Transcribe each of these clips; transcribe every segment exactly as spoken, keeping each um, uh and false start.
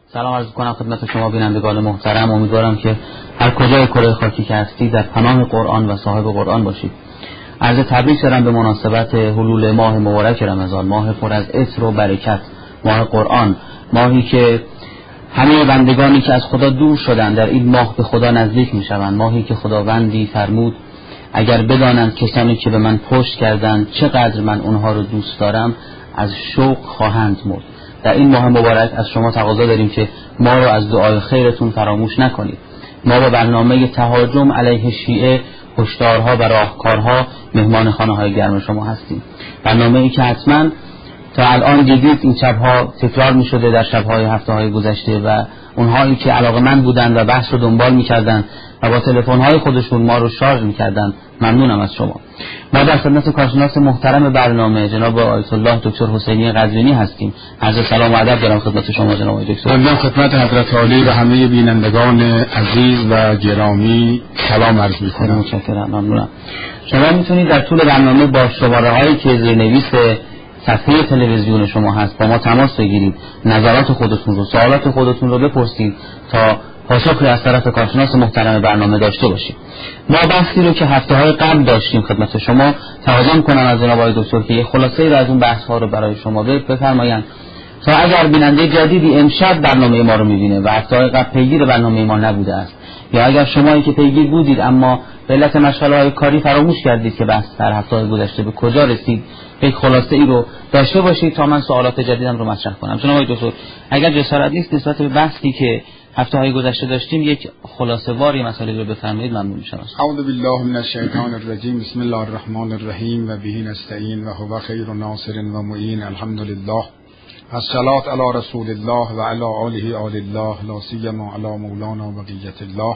سلام عرض می‌کنم خدمت شما بینندگان محترم. امیدوارم که هر کجای کره خاکی که هستید در پناه قرآن و صاحب قرآن باشید. عرض تبریک دارم به مناسبت حلول ماه مبارک رمضان، ماه پر از عطر و برکت، ماه قرآن، ماهی که همه بندگانی که از خدا دور شدن در این ماه به خدا نزدیک می‌شوند، ماهی که خداوندی فرمود اگر بدانند کسانی که به من پشت کردند چقدر من اونها رو دوست دارم از شوق خواهند مرد. در این ماه مبارک از شما تقاضا داریم که ما رو از دعای خیرتون فراموش نکنید. ما با برنامه تهاجم علیه شیعه، هشدارها و راهکارها مهمان خانه‌های گرم شما هستیم. برنامه‌ای که حتما تا الان دیدید این شب‌ها تکرار می‌شده در شب‌های هفته‌های گذشته و اونهایی که علاقه‌مند بودند و بحث رو دنبال می‌کردند و با تلفن‌های خودشون ما رو شارژ می‌کردند، ممنونم از شما. ما در خدمت کارشناس محترم برنامه جناب آیت الله دکتر حسینی قزوینی هستیم. عرض سلام و ادب دارم خدمت شما جناب دکتر. من خدمت حضرت عالی و همه بینندگان عزیز و گرامی سلام عرض می‌کنم. متشکرم، ممنونم. شما میتونید در طول برنامه با شماره‌هایی که زیرنویس صفحه تلویزیون شما هست با ما تماس بگیرید، نظرات خودتون رو، سوالات خودتون رو بپرسید تا پاسخی از طرف کارشناس محترم برنامه داشته باشیم. ما بحثی رو که هفته‌های قبل داشتیم خدمت شما تقاضا کنم از جناب آقای دکتر که یه خلاصه‌ای رو از اون بحث‌ها رو برای شما بفرمایند تا اگر بیننده جدیدی امشب برنامه ما رو می‌بینه و هفته‌های قبل پیگیر برنامه ما نبوده است، یا اگر شمایی که پیگیر بودید اما به علت مشغله‌های کاری فراموش کردید که بحث در هفته‌های گذشته به کجا رسید، یک خلاصه ای رو داشته باشید تا من سوالات جدیدم رو مطرح کنم. جناب آقای دکتر اگر جسارت نیست نسبت به بحثی که هفته‌های گذشته داشتیم یک خلاصه واری مسائل رو بفرمایید ممنون میشم. اعوذ بالله من الشیطان الرجیم. بسم الله الرحمن الرحیم و به نستعین و هو خیر ناصر و معین. الحمدلله. الصلاة علی رسول الله و علی آله آل الله لا سیما علی مولانا بقیت الله.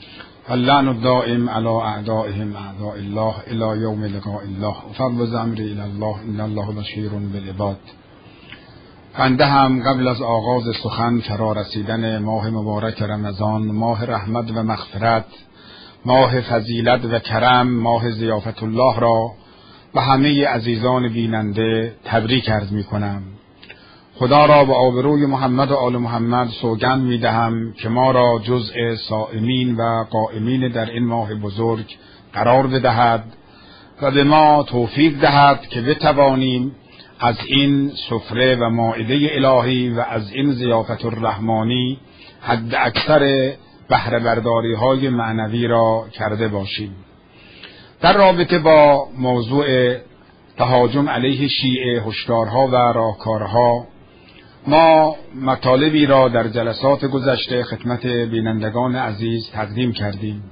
اللعن الدائم علی اعدائهم اعداء الله الی یوم لقاء الله. افوض امری الی الله ان الله بشیر بالعباد. بنده هم قبل از آغاز سخن فرا رسیدن ماه مبارک رمضان، ماه رحمت و مغفرت، ماه فضیلت و کرم، ماه ضیافت الله را به همه عزیزان بیننده تبریک عرض می کنم. خدا را به آبروی محمد و آل محمد سوگند می دهم که ما را جزء صائمین و قائمین در این ماه بزرگ قرار بدهد و به ما توفیق دهد که بتوانیم از این سفره و مائده الهی و از این ضیافت الرحمانی حد اکثر بهره برداری های معنوی را کرده باشیم. در رابطه با موضوع تهاجم علیه شیعه، هشدارها و راهکارها، ما مطالبی را در جلسات گذشته خدمت بینندگان عزیز تقدیم کردیم.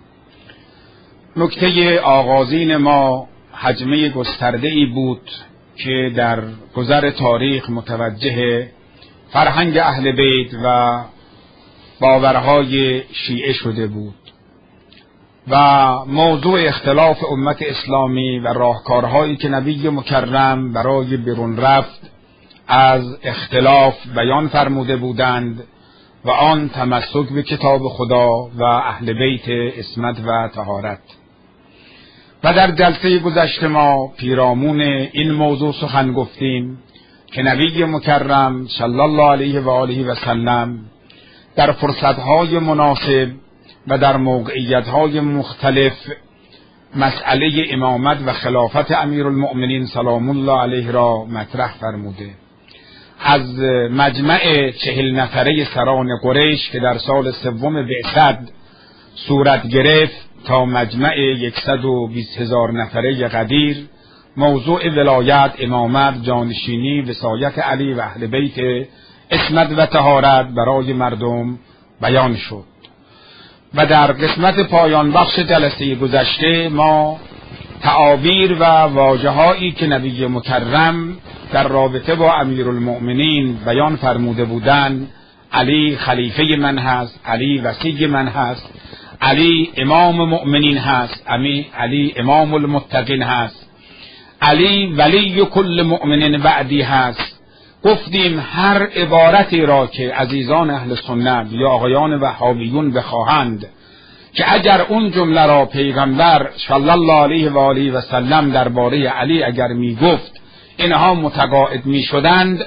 نکته آغازین ما حجمه گسترده‌ای بود که در گذر تاریخ متوجه فرهنگ اهل بیت و باورهای شیعه شده بود و موضوع اختلاف امت اسلامی و راهکارهایی که نبی مکرم برای بیرون رفت از اختلاف بیان فرموده بودند و آن تمسک به کتاب خدا و اهل بیت عصمت و طهارت. و در جلسه گذشته ما پیرامون این موضوع سخن گفتیم که نبی مکرم صلی الله علیه و آله و سلم در فرصتهای مناسب و در موقعیتهای مختلف مسئله امامت و خلافت امیرالمؤمنین سلام الله علیه را مطرح فرموده. از مجمع چهل نفره سران قریش که در سال سوم بعثت صورت گرفت تا مجمع یکصد و بیست هزار نفره قدیر، موضوع ولایت، امامت، جانشینی، وصایت علی و اهل بیت عصمت و طهارت برای مردم بیان شد. و در قسمت پایان بخش جلسه گذشته ما تعابیر و واژه‌هایی که نبی مکرم در رابطه با امیرالمؤمنین بیان فرموده بودند، علی خلیفه من هست، علی وصی من هست، علی امام مؤمنین هست، علی امام المتقین هست، علی ولی کل مؤمن بعدی هست. گفتیم هر عبارتی را که عزیزان اهل سنت یا آقایان وهابیون بخواهند که اگر اون جمله را پیغمبر صلی الله علیه و آله و سلم درباره علی اگر می گفت اینها متقاعد می شدند،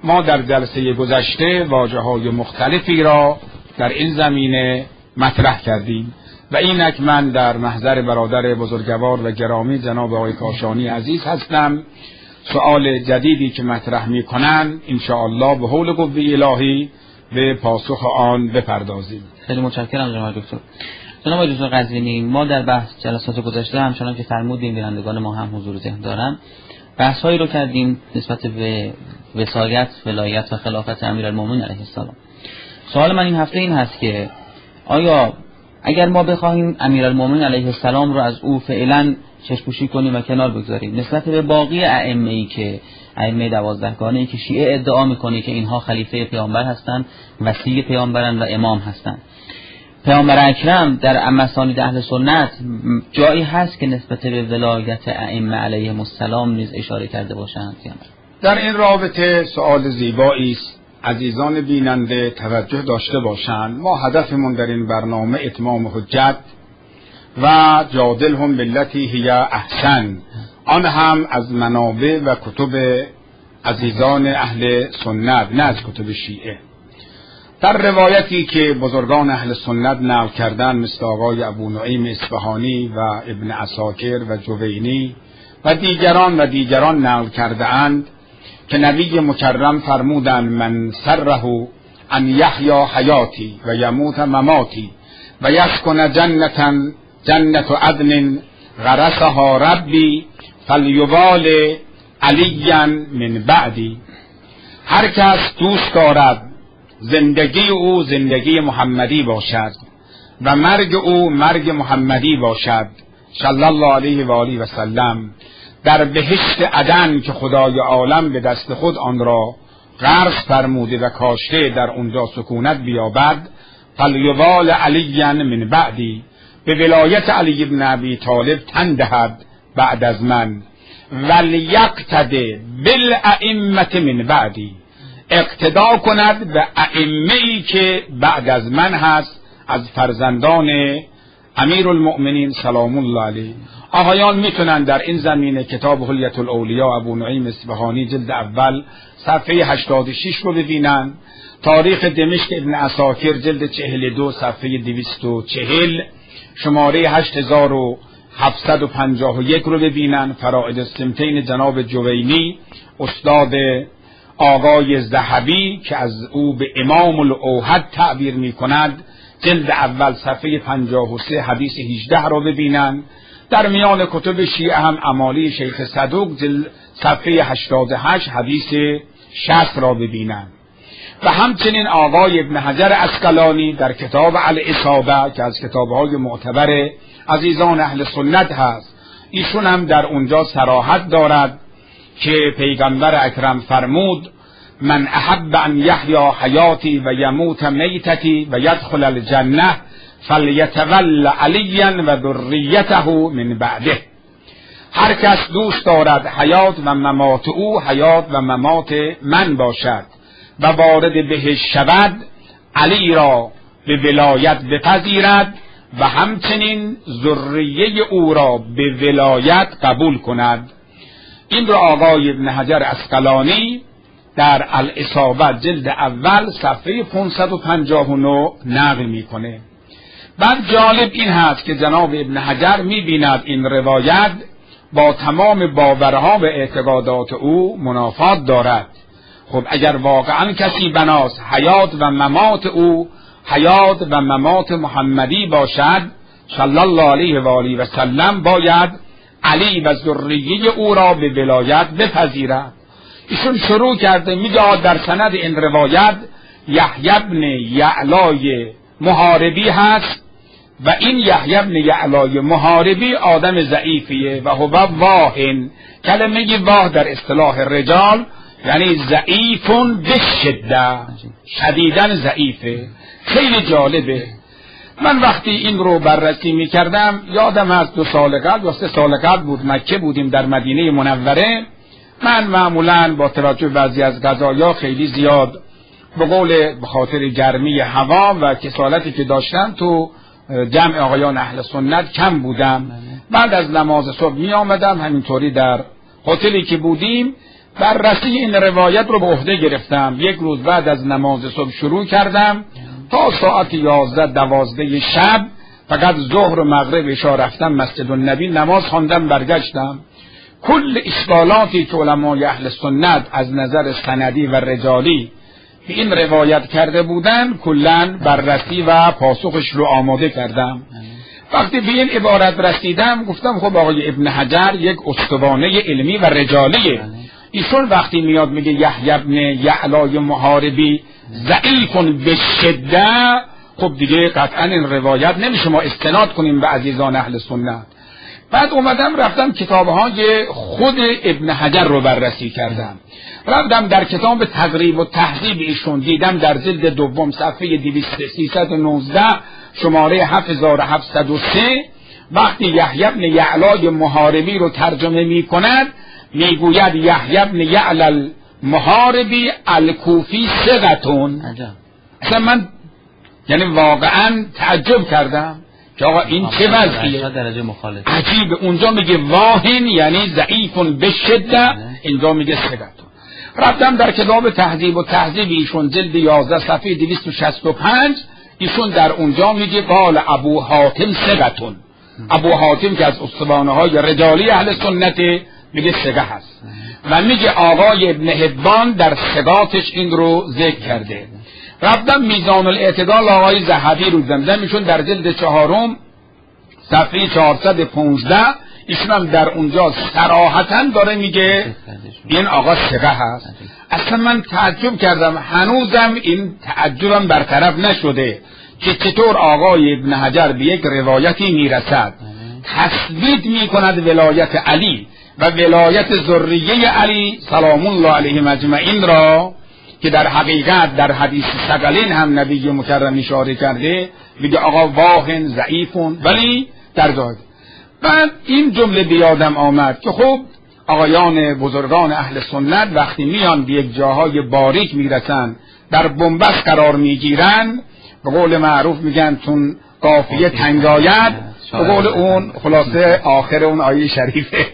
ما در جلسه گذشته واژه‌های مختلفی را در این زمینه مطرح کردیم و اینک من در محضر برادر بزرگوار و گرامی جناب آقای کاشانی عزیز هستم. سؤال جدیدی که مطرح می‌کنند ان شاء الله به حول قوه الهی به پاسخ آن بپردازیم. خیلی متشکرم جناب دکتر. جناب دکتر قزوینی، ما در بحث جلسات گذشته همچنان که فرمودیم بینندگان ما هم حضور ذهن دارن، بحث‌هایی رو کردیم نسبت به وصایت، ولایت و خلافت امیرالمومنین علیه السلام. سوال من این هفته این هست که آیا اگر ما بخواهیم امیرالمومنین علیه السلام رو از او فعلا چشم‌پوشی کنیم و کنار بگذاریم نسبت به باقی ائمه‌ای که ائمه دوازدهگانه‌ای که شیعه ادعا می‌کنه که اینها خلیفه پیامبر هستند، وصی پیامبرن و امام هستند، پیامبر اکرم در مسانید اهل سنت جایی هست که نسبت به ولایت ائمه علیهم السلام نیز اشاره کرده باشند؟ در این رابطه سؤال زیبایی است. عزیزان بیننده توجه داشته باشند. ما هدفمون در این برنامه اتمام حجت و جادلهم بالتی هی احسن، آن هم از منابع و کتب عزیزان اهل سنت، نه از کتب شیعه. در روایتی که بزرگان اهل سنت نقل کردن مثل آقای ابو نعیم اصفهانی و ابن عساکر و جوینی و دیگران و دیگران نقل کرده اند که نبی مکرم فرمودند من سره ان یحیا حیاتی و یموت مماتی و یسکن جنتا جنت عدن غرسها ربی فلیوال علیا من بعدی. هر کس دوست دارد زندگی او زندگی محمدی باشد و مرگ او مرگ محمدی باشد صلی الله علیه و آله و سلم، در بهشت عدن که خدای عالم به دست خود آن را غرس فرموده و کاشته در اونجا سکونت بیابد، فلیوال علی من بعدی، به ولایت علی بن ابی طالب تن دهد بعد از من، ولیقتده بالائمه من بعدی، اقتدا کند به ائمه‌ای که بعد از من هست از فرزندان امیرالمؤمنین سلام الله علیه. آقایان میتونن در این زمینه کتاب حلیة الاولیاء ابو نعیم اصفهانی جلد اول صفحه هشتاد و شش رو ببینن، تاریخ دمشق ابن عساکر جلد چهل و دو صفحه دویست و چهل شماره هشت هزار و هفتصد و پنجاه و یک رو ببینن، فرائد السمتین جناب جوینی استاد آقای ذهبی که از او به امام الاوحد تعبیر می کند جلد اول صفحه پنجاه و سه حدیث هجده رو ببینن. در میان کتب شیعه هم امالی شیخ صدوق جلد صفحه هشتاد و هشت حدیث شصت را ببینن و همچنین آقای ابن حجر عسقلانی در کتاب الاصابه که از کتابهای معتبر عزیزان اهل سنت هست، ایشون هم در اونجا صراحت دارد که پیغمبر اکرم فرمود من احب ان یحیا حیاتی و یموت میتتی و یدخل الجنه فلیتول علیا و ذریته من بعده. هر کس دوست دارد حیات و ممات او حیات و ممات من باشد و وارد بهشت شود، علی را به ولایت بپذیرد و همچنین ذریه او را به ولایت قبول کند. این را آقای ابن حجر عسقلانی در الاصابه جلد اول صفحه پانصد و پنجاه و نه نقل میکنه. بعد جالب این هست که جناب ابن حجر میبیند این روایت با تمام باورها و اعتقادات او منافات دارد. خب اگر واقعا کسی بناس حیات و ممات او حیات و ممات محمدی باشد صلی الله علیه و آله و سلم، باید علی و ذریه او را به ولایت بپذیرد. ایشون شروع کرده میگه در سند این روایت یحیی بن یعلای محاربی هست و این یحیی بن یعلای محاربی آدم ضعیفیه و هو واهن. کلمه واه در اصطلاح رجال یعنی ضعیفون بشده، شدیدن ضعیفه. خیلی جالبه. من وقتی این رو بررسی می کردم یادم از دو سال قبل یا سه سال قبل بود، مکه بودیم در مدینه منوره. من معمولاً با توجه بعضی از قضایا خیلی زیاد به قول به خاطر گرمی هوا و کسالتی که داشتم تو جمع آقایان اهل سنت کم بودم. بعد از نماز صبح می آمدم همینطوری در هتلی که بودیم بررسی این روایت رو به عهده گرفتم. یک روز بعد از نماز صبح شروع کردم تا ساعت یازده دوازده شب، فقط ظهر و مغرب عشا رفتم مسجد النبی نماز خواندم برگشتم. کل اشکالاتی که علمای اهل سنت از نظر سندی و رجالی که این روایت کرده بودن کلن بررسی و پاسخش رو آماده کردم. وقتی به این عبارت رسیدم گفتم خب آقای ابن حجر یک استوانه علمی و رجالیه، ایشون وقتی میاد میگه یحیی ابن یعلای محاربی ضعیف بشده، خب دیگه قطعا این روایت نمیشه ما استناد کنیم به عزیزان اهل سنت. بعد اومدم رفتم کتابهای خود ابن حجر رو بررسی کردم، رفتم در کتاب تقریب و تهذیب ایشون دیدم در جلد دوم صفحه سیصد و نوزده شماره هفت هزار و هفتصد و سه وقتی یحیی ابن یعلای محاربی رو ترجمه می کند میگوید یحیی ابن یعلای محاربی الکوفی ثقتون. اصلا من یعنی واقعا تعجب کردم که آقا این چه وضعیه، عجیب. اونجا میگه واهن یعنی ضعیفون بشده، اینجا میگه ثقتون. رفتم در کتاب تهذیب و تهذیب ایشون جلد یازده صفحه دویست و شصت و پنج ایشون در اونجا میگه قال ابو حاتم ثقتون. ابو حاتم که از استوانه های رجالی اهل سنت میگه ثقه هست و میگه آقای ابن حبان در ثقاتش این رو ذکر کرده. رفتم میزان الاعتدال آقای ذهبی رو دیدم، ایشون در جلد چهارم صفحه چهارصد و پانزده ایشون هم در اونجا صراحتاً داره میگه این آقا ثقه هست. اصلا من تعجب کردم، هنوزم این تعجبم برطرف نشده که چطور آقای ابن حجر به یک روایتی میرسد تثبیت میکند ولایت علی و ولایت ذریه علی سلام الله علیهم اجمعین را که در حقیقت در حدیث ثقلین هم نبی مکرم اشاره کرده، میگه آقا واهن ضعیفون ولی در جای. بعد این جمله بیادم آمد که خب آقایان بزرگان اهل سنت وقتی میان به یک جاهای باریک میرسن در بنبست قرار میگیرن، به قول معروف میگن چون قافیه تنگاید، به قول اون خلاصه آخر اون آیه شریفه.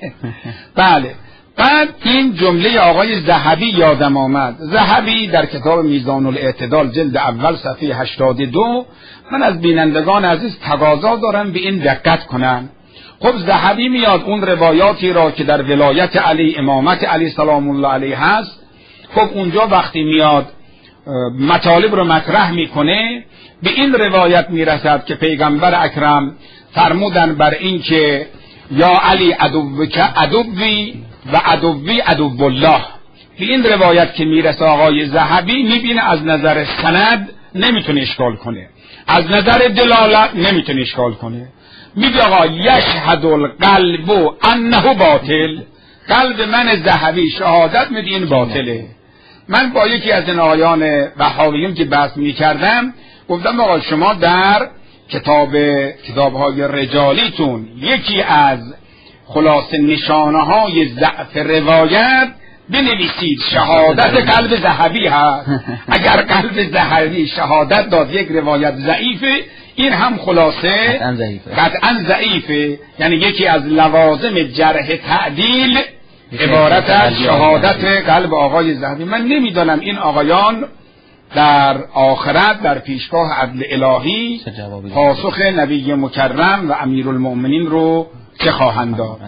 بله. بعد این جمله آقای ذهبی یادم آمد. ذهبی در کتاب میزان الاعتدال جلد اول صفحه هشتاد و دو، من از بینندگان عزیز تقاضا دارم به این دقت کنن. خب ذهبی میاد اون روایاتی را که در ولایت علی امامت علی سلام الله علیه هست، خب اونجا وقتی میاد مطالب رو مطرح میکنه به این روایت میرسد که پیغمبر اکرم فرمودن بر این که یا علی عدوک عدوی و عدوی عدو الله. به این روایت که میرسه آقای ذهبی میبینه از نظر سند نمیتونه اشکال کنه، از نظر دلالت نمیتونه اشکال کنه. میگه آقا یشهد القلب انه باطل، قلب من ذهبی شهادت میده این باطله. من با یکی از این آقایان وهابیون که بحث میکردم گفتم آقا شما در کتاب کتابهای رجالیتون یکی از خلاصه نشانه های ضعف روایت بنویسید شهادت قلب ذهبی هست. اگر قلب ذهبی شهادت داد یک روایت ضعیفه، این هم خلاصه قطعاً ضعیفه. قطعاً ضعیفه. یعنی یکی از لوازم جرح تعدیل عبارت از شهادت قلب آقای ذهبی. من نمیدانم این آقایان در آخرت در پیشگاه عدل الهی پاسخ نبی مکرم و امیرالمؤمنین رو چه خواهند داد.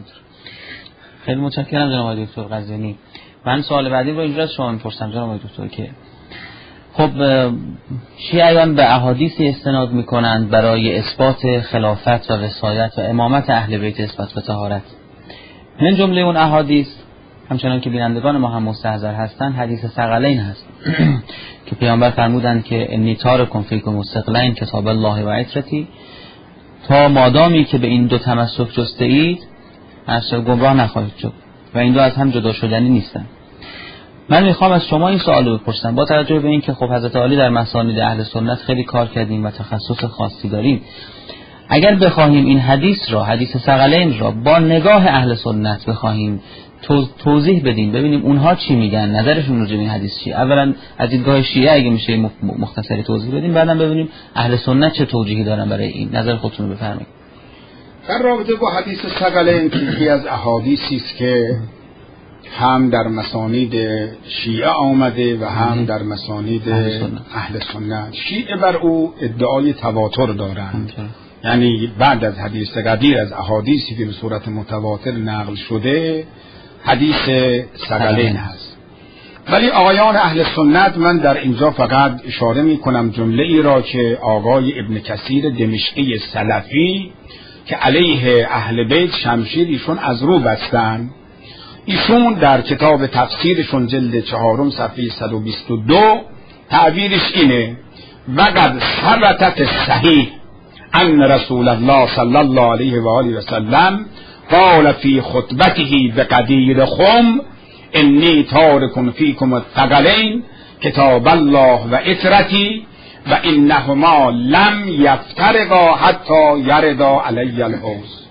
خیلی متشکرم جناب آقای دکتر قزوینی. من سوال بعدی رو اینجا از شما میپرسم جناب آقای دکتر که خب شیعیان به احادیثی استناد میکنند برای اثبات خلافت و وصایت و امامت اهل بیت اثبات و طهارت. من جمله اون احادیث همچنان که بینندگان ما هم مستحضر هستند حدیث ثقلین هست که پیامبر فرمودند که انی تارکم فیکم الثقلین کتاب الله و عترتی، تا مادامی که به این دو تمسک جسته اید از گمراه نخواهید شد و این دو از هم جدا شدنی نیستن. من میخوام از شما این سوال رو بپرسم با توجه به این که خب حضرت علی در مسانید اهل سنت خیلی کار کردیم و تخصص خاصی داریم، اگر بخواهیم این حدیث را حدیث ثقلین را با نگاه اهل سنت بخواهیم توضیح بدیم ببینیم اونها چی میگن، نظرشون راجع به این حدیث چیه، اولا از دیدگاه شیعه اگه میشه مختصری توضیح بدیم، بعدم ببینیم اهل سنت چه توجیهی دارن برای این. نظر خودتون رو بفرمایید. در رابطه با حدیث ثقلین که یکی از احادیثی است که هم در مسانید شیعه آمده و هم در مسانید اهل سنت. شیعه بر او ادعای تواتر دارند، یعنی بعد از حدیث قدیر از احادیثی که به صورت متواتر نقل شده حدیث ثقلین هست. ولی آقایان اهل سنت، من در اینجا فقط اشاره می کنم جمله ای را که آقای ابن کثیر دمشقی سلفی که علیه اهل بیت شمشیر ایشون از رو بستن، ایشون در کتاب تفسیرشون جلد چهارم صفحه صد و بیست و دو تعبیرش اینه: وقد ثبتت صحیح ان رسول الله صلی الله علیه و آله و سلم قال فی خطبته بقدیر خم انی تارک فیکم الثقلین کتاب الله و اطرتی و انهما لم یفترقا حتی یردا علی الحوض.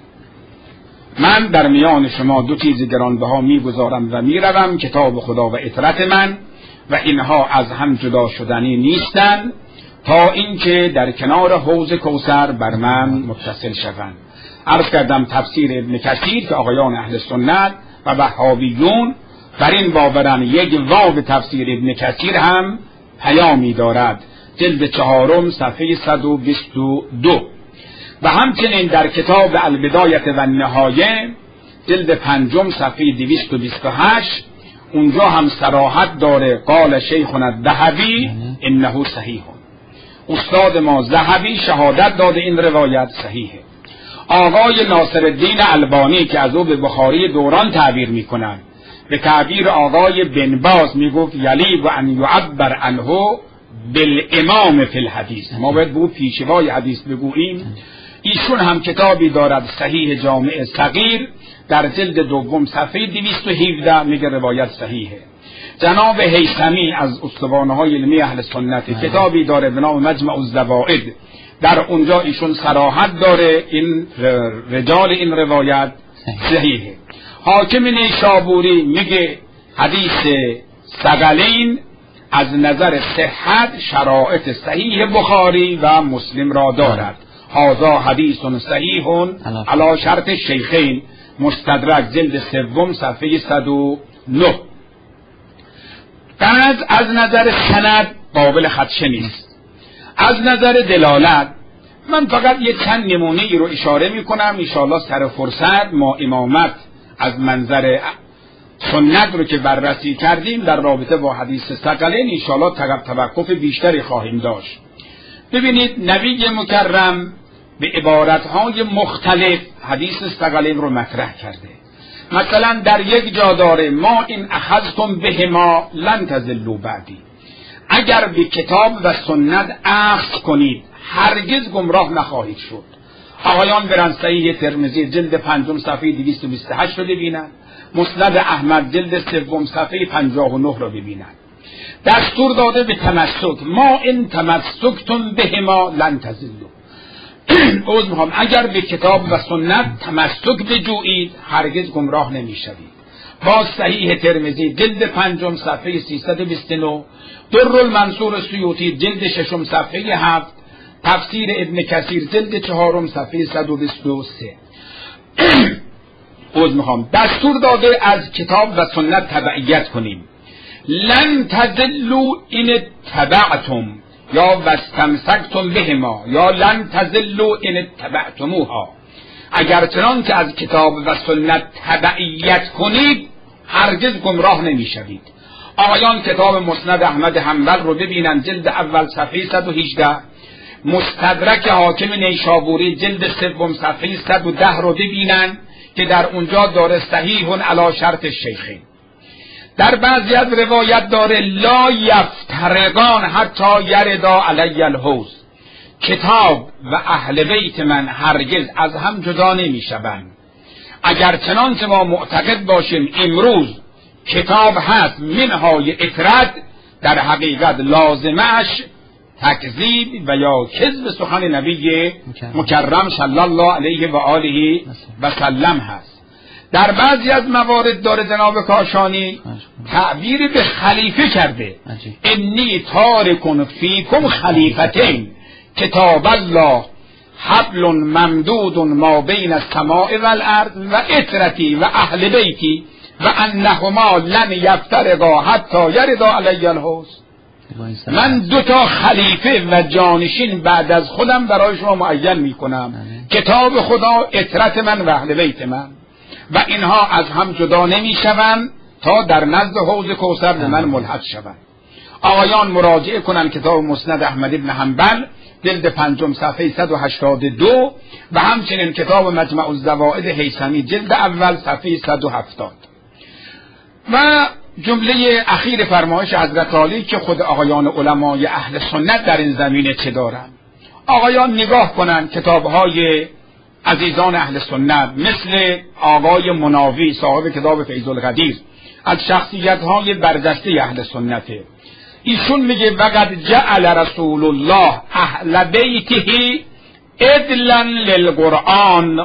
من در میان شما دو چیز گرانبها میگذارم و میروم، کتاب خدا و اطرت من، و اینها از هم جدا شدنی نیستند تا اینکه در کنار حوض کوثر بر من متصل شوند. عرض کردم تفسیر ابن کثیر که آقایان اهل سنت و وهابیون بر این باورن یک واو تفسیر ابن کثیر هم پیامی دارد، جلد چهارم صفحه صد و بیست و دو. و همچنین در کتاب البدایه و النهایه جلد پنجم صفحه دویست و بیست و هشت اونجا هم صراحت داره: قال شیخنا الذهبی انه صحیح. استاد ما ذهبی شهادت داده این روایت صحیحه. آقای ناصرالدین البانی که از او به بخاری دوران تعبیر میکنن، به تعبیر آقای بن باز میگفت یلی و ان یعبر عنه بالامام فی الحدیث، ما باید به پیشوای حدیث بگوییم. ایشون هم کتابی دارد صحیح جامع صغیر در جلد دوم صفحه دویست و هفده میگه روایت صحیحه. جناب هیثمی از استوانه های علمی اهل سنت کتابی داره به نام مجمع الزوائد، در اونجا ایشون صراحت داره این رجال این روایت صحیحه. حاکم نیشابوری میگه حدیث ثقلین از نظر صحت شرایط صحیح بخاری و مسلم را دارد. هذا حدیث صحیح علی شرط الشیخین، مستدرک جلد سوم صفحه صد و نه. بعد از نظر سند قابل خدشه نیست. از نظر دلالت من فقط یه چند نمونه ای رو اشاره میکنم، انشاءالله سر فرصت ما امامت از منظر سنت رو که بررسی کردیم در رابطه با حدیث ثقلین انشاءالله توقف بیشتری خواهیم داشت. ببینید نبی مکرم به عبارتهای مختلف حدیث ثقلین رو مطرح کرده. مثلا در یک جا داره: ما این اخذتم بهما لن تضلوا بعدی، اگر به کتاب و سنت اخذ کنید هرگز گمراه نخواهید شد. آقایان برن صحیح ترمذی جلد پنجم صفحه دویست و بیست و هشت رو ببینن، مسند احمد جلد سوم صفحه پنجاه و نه رو ببینن. دستور داده به تمسک: ما این تمسکتم بهما لن تضلوا. عذر میخوام، اگر به کتاب و سنت تمسک بجویید هرگز گمراه نمیشوید. با صحیح ترمذی جلد پنجم صفحه سیصد و بیست و نه، در المنصور سیوطی جلد ششم صفحه هفت، تفسیر ابن کثیر جلد چهارم صفحه صد و بیست و سه. عذر میخوام، دستور داده از کتاب و سنت تبعیت کنیم. لن تضلوا این تبعتم یا واستمسکتم بهما یا لن تضلوا این اتبعتموها، اگر چنان که از کتاب و سنت تبعیت کنید هرگز گمراه نمیشوید. آقایان کتاب مسند احمد حنبل رو ببینن جلد اول صفحه صد و هجده، مستدرک حاکم نیشابوری جلد سوم صفحه صد و ده رو ببینن که در اونجا داره صحیح علی شرط الشیخین. در بعضی از روایت داره لا یفترقان حتی یردا علی الحوض، کتاب و اهل بیت من هرگز از هم جدا نمی شوند. اگر چنانچه ما معتقد باشیم امروز کتاب هست منهای اطرد، در حقیقت لازمش تکذیب و یا کذب سخن نبی مکرم صلی الله علیه و آله و سلم هست. در بعضی از موارد داره جناب کاشانی تعبیر به خلیفه کرده: انی تارک فیکم خلیفتین کتاب الله حبل ممدود ما بین السماء والارض و اطرتی و اهل بیتی و انهما لن یفترقا حتی یردا علی الحوض. من دو تا خلیفه و جانشین بعد از خودم برای شما معین میکنم، کتاب خدا، اطرت من و اهل بیت من، و اینها از هم جدا نمیشوند تا در نزد حوض کوثر به من ملحق شوند. آقایان مراجعه کنن کتاب مسند احمد بن حنبل جلد پنجم صفحه صد و هشتاد و دو و همچنین کتاب مجمع الزوائد هیثمی جلد اول صفحه صد و هفتاد. و جمله اخیر فرمایش حضرت عالی که خود آقایان علمای اهل سنت در این زمینه چه دارن. آقایان نگاه کنن کتابهای عزیزان اهل سنت مثل آقای مناوی صاحب کتاب فیض القدیر، از شخصیت‌های برجسته اهل سنته. ایشون میگه وقد جعل رسول الله اهل بیته عدلا للقرآن،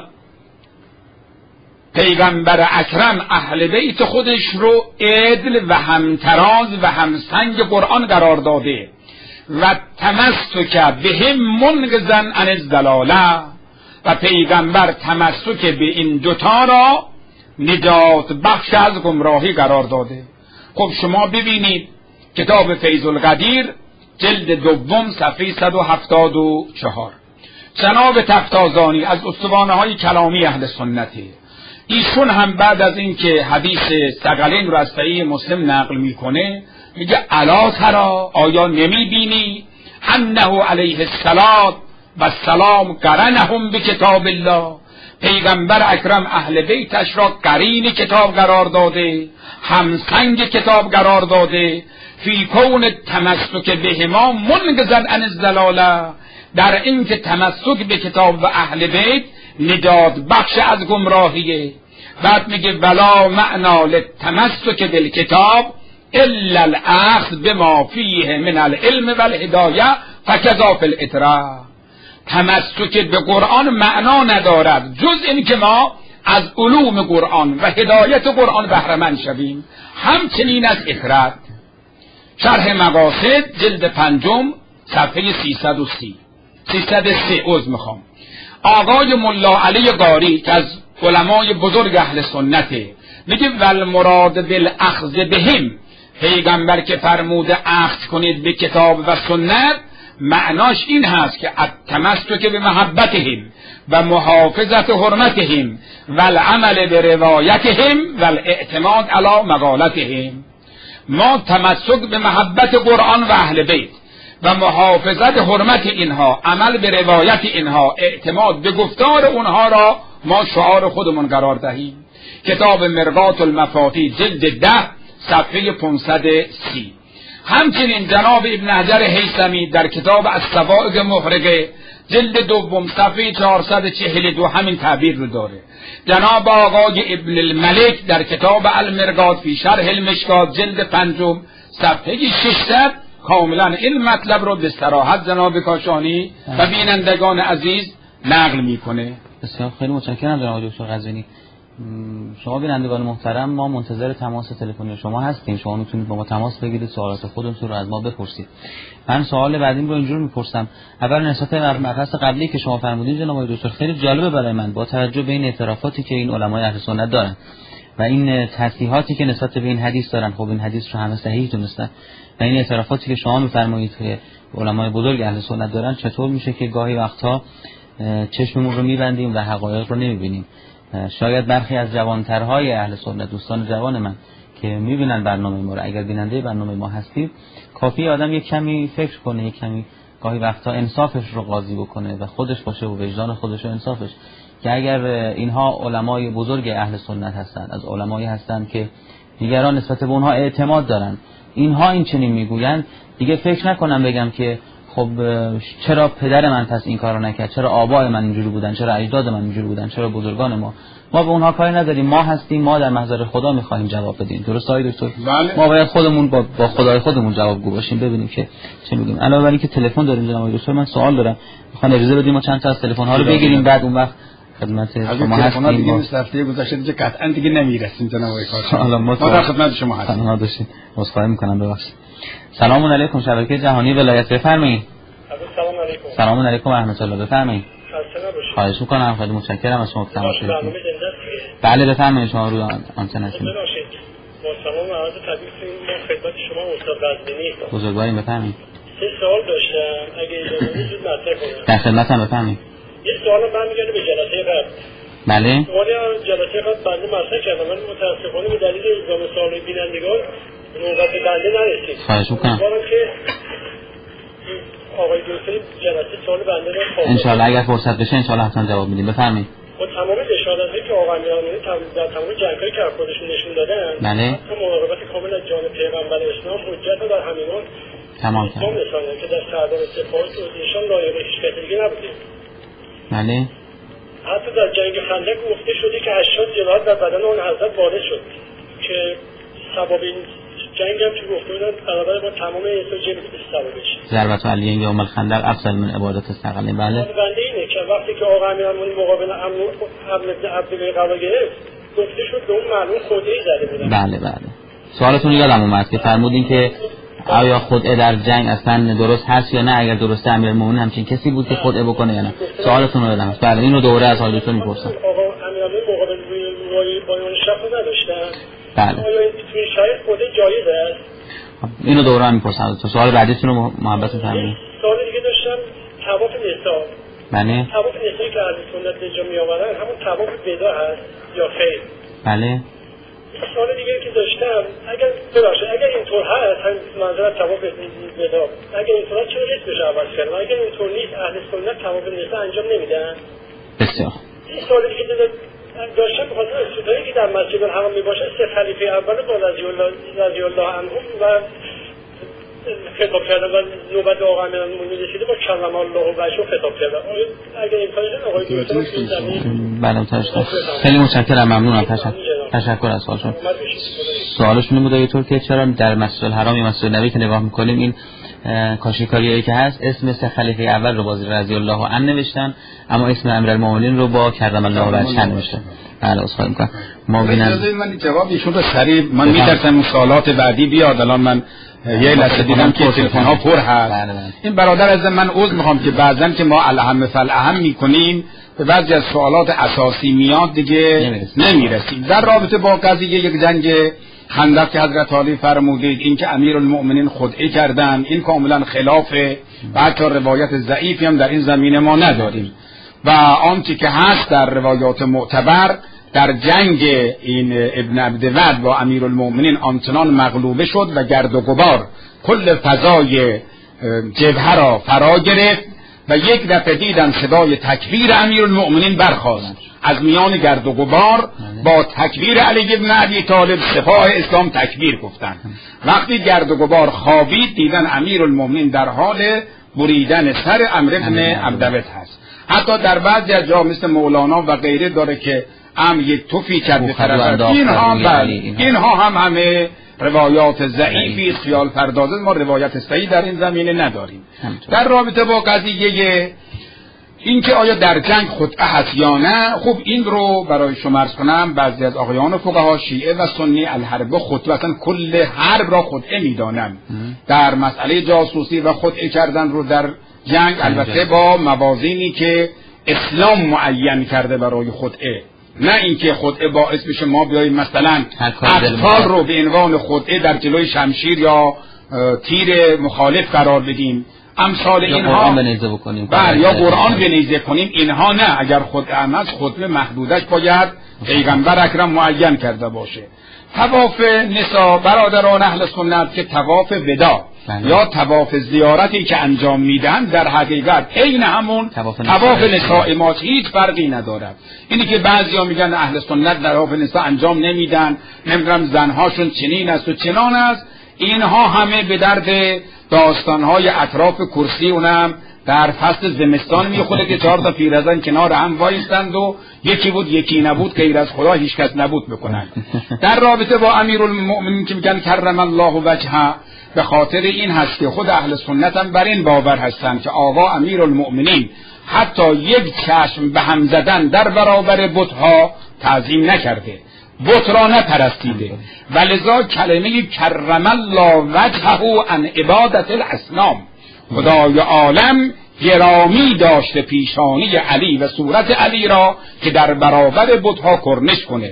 پیغمبر اکرم اهل بیت خودش رو عدل و همتراز و همسنگ قرآن قرار داده و تمسک بهم منقذا عن الضلاله، و پیغمبر تمسک به این دوتا را نجات بخش از گمراهی قرار داده. خب شما ببینید کتاب فیض القدیر جلد دوم صفحه صد و هفتاد و چهار، جناب تفتازانی از استوانه های کلامی اهل سنته، ایشون هم بعد از اینکه حدیث ثقلین رو از صحیح مسلم نقل میکنه میگه الا ترى، آیا نمیبینی انه علیه الصلاة و السلام قرنهم به کتاب الله، پیغمبر اکرم اهل بیتش را قرین کتاب قرار داده، همسنگ کتاب قرار داده، فی کون تمسک بهما منقذا عن الضلاله، در این که تمسک به کتاب و اهل بیت نجات بخش از گمراهیه. بعد میگه ولا معنا للتمسک بالکتاب الا الاخذ بما فیه من العلم والهدایه فکذا فی الاطراء. تمسک به قرآن معنا ندارد جز این که ما از علوم قرآن و هدایت قرآن بهره مند شویم، همچنین از اطرت. شرح مقاصد جلد پنجم صفحه سیصد و سی سیصد و سه عذر میخوام. آقای ملا علی قاری که از علمای بزرگ اهل سنته میگه والمراد بالاخذ بهم، پیغمبر که فرموده اخذ کنید به کتاب و سنت معناش این هست که التمسک به محبتهم و محافظت حرمتهم و العمل به روایتهم و الاعتماد علی مقالتهم. ما تمسک به محبت قرآن و اهل بیت و محافظت حرمت اینها، عمل به روایت اینها، اعتماد به گفتار اونها را ما شعار خودمون قرار دهیم. کتاب مرقات المفاتیح جلد ده صفحه پانصد و سی. همچنین جناب ابن حجر هیثمی در کتاب الصواعق محرقه جلد دوم صفحه چهارصد و چهل و دو همین تعبیر رو داره. جناب آقای ابن الملک در کتاب المرقات فی شرح المشکات جلد پنجم صفحه ششصد کاملا این مطلب رو به صراحت جناب کاشانی و بینندگان عزیز نقل میکنه. بسیار خیلی متشکرم جناب دکتر قزوینی. شما بینندگان محترم، ما منتظر تماس تلفنی شما هستیم. شما میتونید با ما تماس بگیرید، سوالات خودتون رو از ما بپرسید. من سوال بعدیم رو اینجور میپرسم. اول نسبت به مبحث قبلی که شما فرمودید جناب دکتر خیلی جالبه برای من، با توجه به این اعترافاتی که این علمای اهل سنت دارن و این تصحیحاتی که نسبت به این حدیث دارن. خب این حدیث رو همه صحیح دونستن و این اعترافاتی که شما میفرمایید که علمای بزرگ اهل سنت دارن، چطور میشه که گاهی وقتا چشممون رو میبندیم و حقایق رو نمیبینیم؟ شاید برخی از جوانترهای اهل سنت، دوستان جوان من که میبینن برنامه ما رو، اگر بیننده برنامه ما هستید، کافی آدم یک کمی فکر کنه، یک کمی گاهی وقتا انصافش رو قاضی بکنه و خودش باشه و وجدان خودش و انصافش، که اگر اینها علمای بزرگ اهل سنت هستند، از علمایی هستند که دیگران نسبت به اونها اعتماد دارن، اینها این چنین میگویند، دیگه فکر نکنم بگم که خب چرا پدر من پس این کارو نکرد، چرا آبای من اینجوری بودن، چرا اجداد من اینجوری بودن، چرا بزرگان ما. ما به اونها کاری نداریم، ما هستیم، ما در محضر خدا میخوایم جواب بدیم. درست آقای دکتر؟ بله. ما باید خودمون با, با خدای خودمون جوابگو باشیم، ببینیم که چه میگیم. علاوه بر اینکه تلفن داریم جناب دکتر، من سوال دارم، میخوام اجازه بدیم ما چند تا از تلفن ها رو بگیریم، بعد اون وقت خدمت شما هستیم. دیگه مثل هفته گذشته دیگه قطعا دیگه نمیرسیم جناب آقای کاشانی. ما در خدمت شما هستیم. سلام داشتید. عذرخواهی میکنم، ببخشید. سلام علیکم، شبکه جهانی ولایت، بفرمایید. سلام علیکم. سلام علیکم و رحمت الله، بفرمایید. خواهش میکنم، خیلی متشکرم از شما که تماس گرفتید. بله بفرمایید، شما روی آنتن هستید. تمام عرض تبریک ما خدمت شما استاد قزوینی. بزرگواری بفرمایید. سه سوال داشتم اگه اجازه بدید زود مطرح کنم. در خدمتم بفرمایید. یه سوال برمیگرده به جلسه قبل. بله. سوالی جلسه قبل بنده مطرح کردم ولی متاسفانه به دلیل الزام سوال بینندگان نوبت بنده نرسید. خواهش می‌کنم. که آقای دکتر جلسه سوال بنده رو ان شاء الله اگر فرصت بشه ان شاء الله حتما جواب میدیم. بفرمایید. با تمام اشاره‌هایی که آقای امیرالمومنین در تمام جنگ‌هایی که خودشون نشون دادن، بله. حتی مراقبت کامل از جانب پیغمبر اسلام حجت در همینا تمام کردن که در سردار سپاه ایشان لایق هیچ کسی دیگه نبوده. بله. حتی در جنگ خندق گفته شده که هشتاد جراحت در بدن اون حضرت وارد شد که سبب این جنگ هم که گفته بودن برابر با تمام ایسوجی میده سببش. ضربت علیه یوم الخندق افضل من عبادت الثقلین. بله. بنده اینه که وقتی که آقا امیرالمومنین مقابل امن ابن عبدالله قرار گرفت گفته شد به اون معلوم خودی زده بودن. بله بله. سوالتون یادم اومد که فرمودین که آیا خدعه در جنگ اصلا درست هست یا نه؟ اگر درسته امیرالمومنین همچین کسی بود که خدعه بکنه یا نه؟ سوالتون رو یادم. بله اینو دوره از حاجتون میپرسم. آقا امیرالمومنین مقابل روی بایان شفا نداشتن. بله. آیا این توی شاید خودی جایز است؟ اینو دوره میپرسم. تو سوال بعدیتون رو محبت فرمایید. سوال دیگه داشتم طواف نساء. بله. طواف نسائی که اهل سنت به جا میآورن همون طواف ودا هست یا خیر؟ بله. سوال دیگه که داشتم اگر ببخشید اگر اینطور هست هم منظور طواف ودا اگر اینطور هست چرا اسمش عوض کردن؟ اگر اینطور نیست اهل سنت طواف نساء انجام نمیدن؟ بسیار. این سوال دیگه داشتم بخاطر استودایی که در مسجد الحرام میباشه سه خلیفه اول با رضی الله رضی الله عنهم و خطاب کردن و نوبت آقا امیرالمومنین رسیده با کرم الله وجهه خطاب کردن. اگر این کارش آقای دکتر بله متشکرم. خیلی متشکرم. ممنونم. تشکر تشکر از سوالشون. سوالشون بوده اینطور که چرا در مسجد الحرام یا مسجد نبوی که نگاه می‌کنیم این کاشیکاریایی که هست اسم سه خلیفه اول رو با رضی الله عنه نوشتن اما اسم امیرالمومنین رو با کرم الله وجهه نوشتن. بله اصلا می‌کنم. ما ببینم من جواب ایشون رو سریع من می‌ترسم اون سوالات بعدی بیاد. الان من یه لحظه دیدم که تلفن‌ها پر هست. این برادر از من عذر می‌خوام که بعضن که ما الاهم فالاهم می‌کنیم به بعضی از سوالات اساسی میاد دیگه نمیرسیم. در رابطه با قضیه یک جنگ خندق که حضرت علی فرمودید این که امیرالمؤمنین خدعه کردن این کاملا خلافه و حتی روایت ضعیفی هم در این زمینه ما نداریم و آنچه که هست در روایات معتبر در جنگ این ابن عبدود با امیرالمؤمنین آنچنان مغلوبه شد و گرد و غبار کل فضای جبهه را فرا گرفت و یک دفعه دیدن صدای تکبیر امیرالمؤمنین برخاست از میان گرد و غبار با تکبیر علی بن ابی طالب سپاه اسلام تکبیر گفتند. وقتی گرد و غبار خوابید دیدن امیرالمؤمنین در حال بریدن سر عمرو بن عبدود هست. حتی در بعضی از جا مثل مولانا و غیره داره که ام یک توفی کرد به طرف اینها بل اینها هم همه روایات ضعیفی خیال پردازه ما روایت صحیح در این زمینه نداریم. در رابطه با قضیه این که آیا در جنگ خدعه هست یا نه خب این رو برای شما عرض کنم بعضی از آقایان فقها شیعه و سنی الحرب خدعه اصلا کل حرب را خدعه میدانند. در مسئله جاسوسی و خدعه کردن رو در جنگ البته با موازینی که اسلام معین کرده برای خدعه نه اینکه خدعه باعث بشه ما بیاییم مثلا اطفال رو به عنوان خدعه در جلوی شمشیر یا تیر مخالف قرار بدیم امثال اینها بنیزه بکنیم بله یا قرآن بنیزه کنیم اینها نه. اگر خدعه هم خدعه محدودش باید پیغمبر اکرم معین کرده باشه. طواف نساء برادران اهل سنت که طواف ودا یا طواف زیارتی که انجام میدن در حقیقت عین همون طواف نساء ما هیچ فرقی ندارد. اینی که بعضیا میگن اهل سنت طواف نساء انجام نمیدن نمیدونم زنهاشون چنین است و چنان است اینها همه به درد داستانهای اطراف کرسی اونم در فصل زمستان میخوره که چهار تا پیرزن کنار هم وایستند و یکی بود یکی نبود غیر از خدا هیچ کس نبود بکنن. در رابطه با امیرالمؤمنین که میگن کرم الله وجهه به خاطر این هست که خود اهل سنت هم بر این باور هستند که آقا امیرالمؤمنین حتی یک چشم به هم زدن در برابر بتها تعظیم نکرده بت را نپرستیده و لذا کلمه کرم الله وجهه عن عبادت الاصنام خدای عالم گرامی داشته پیشانی علی و صورت علی را که در برابر بتها کرنش کنه.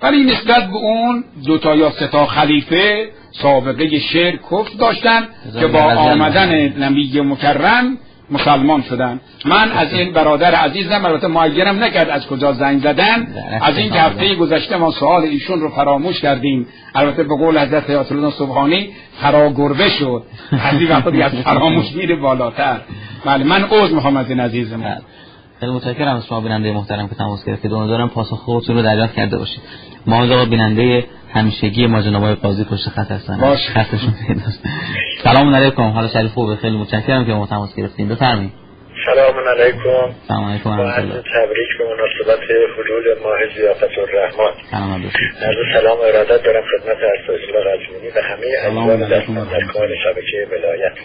ولی نسبت به اون دو تا یا سه تا خلیفه سابقه شرک کفر داشتن که با آمدن نبی مکرم مسلمان شدن. من از این برادر عزیزم البته معیرم نکرد از کجا زنگ زدن، از این که هفته گذشته ما سوال ایشون رو فراموش کردیم، البته به قول حضرت آیت الله سبحانی فراگربه شد، از این وقت دیگه از فراموش میره بالاتر. بله من عذر میخوام از این عزیزم. خیلی متشکرم از شما بیننده محترم که تماس گرفتید. امیدوارم پاسخ خودتون رو دریافت کرده باشید. ما آقا بیننده همیشگی ما جناب آقای قاضی پشت خط هستن. باشه. خطشون پیداست. سلام علیکم. حالا شریف خوبه. خیلی متشکرم که ما تماس گرفتید. بفرمایید. سلام علیکم. سلام علیکم. تبریک به مناسبت حلول ماه ضیافت الرحمن. سلام علیکم. عرض سلام و ارادت دارم خدمت استاد رجمونی و همه عزیزان در کار شبکه ولایت.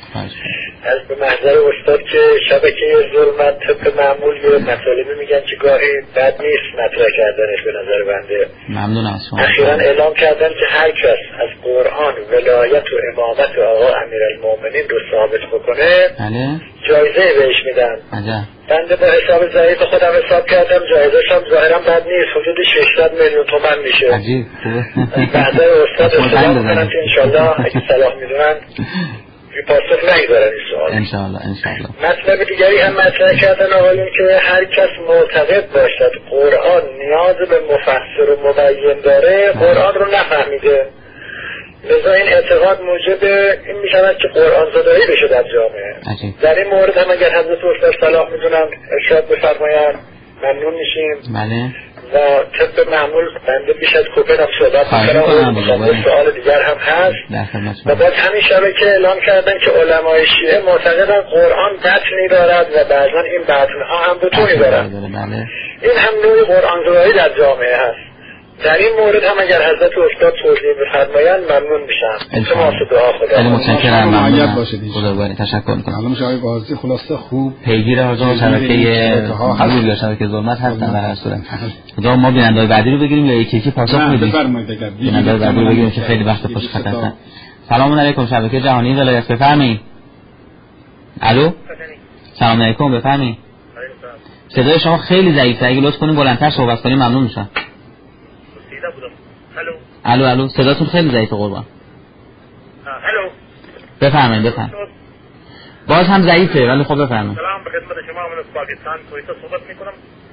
از به محضر استاد که شبکه ظلمت طبق معمول یه مطالبی میگن که گاهی بد نیست مطرح کردنش به نظر بنده. ممنونم از شما. اخیراً اعلام کردن که هر کس از قرآن ولایت و امامت آقا امیرالمومنین رو ثابت بکنه بله جایزه بهش میدن. عجب. بنده با حساب ضعیف خودم حساب کردم جایزه‌ش هم ظاهرا بد نیست، حدود ششصد میلیون تومان میشه. عجیب. خوبه. بعد استاد استفاده میکنم که انشالله اگه صلاح میدونن بی پاسخ نگذارن این سوال. انشالله انشالله. مطلب دیگری هم مطرح کردن آقایون که هر کس معتقد باشد قرآن نیاز به مفسر و مبین داره قرآن رو نفهمیده. لذا این اعتقاد موجب این می شود که قرآن زدایی بشه در جامعه. عجیب. در این مورد هم اگر حضرت استاد صلاح میدونم ارشاد بفرمایند ممنون میشیم. بله. و طبق معمول بنده بیش از کوپن هم صحبت میکنم. سوال دیگر هم هست و باز همین شبکه اعلام کردن که علمای شیعه معتقدن قرآن بطنی دارد و بعضا این بطنها هم بطونی دارد. این هم نوع قرآن زدایی در جامعه هست. در این مورد هم اگر حضرت استاد توضیح بفرمایند ممنون میشم. شما دعا خدا. خیلی متشکرم. ممنون باشید. خدا تشکر میکنم. الان شما قاضی خلاصه خوب پیگیر هزار شبکه حضور یا شبکه ظلمت هستن در هر صورت. خدا ما بیننده بعدی رو بگیریم یا یکی یکی پاسخ میدیم. بیننده بعدی رو بگیریم که خیلی وقت پشت خط هستن. سلام علیکم شبکه جهانی ولایت بفرمایید. الو. سلام علیکم بفرمایید. صدای شما خیلی ضعیفه. اگه لطف کنین بلندتر صحبت کنین ممنون میشم. الو الو صداتون خیلی ضعیفه قربان. الو بفرمایید بفرمایید. باز هم ضعیفه ولی خب بفرمایید. سلام به خدمت شما. من از پاکستان کویتا صحبت میکنم.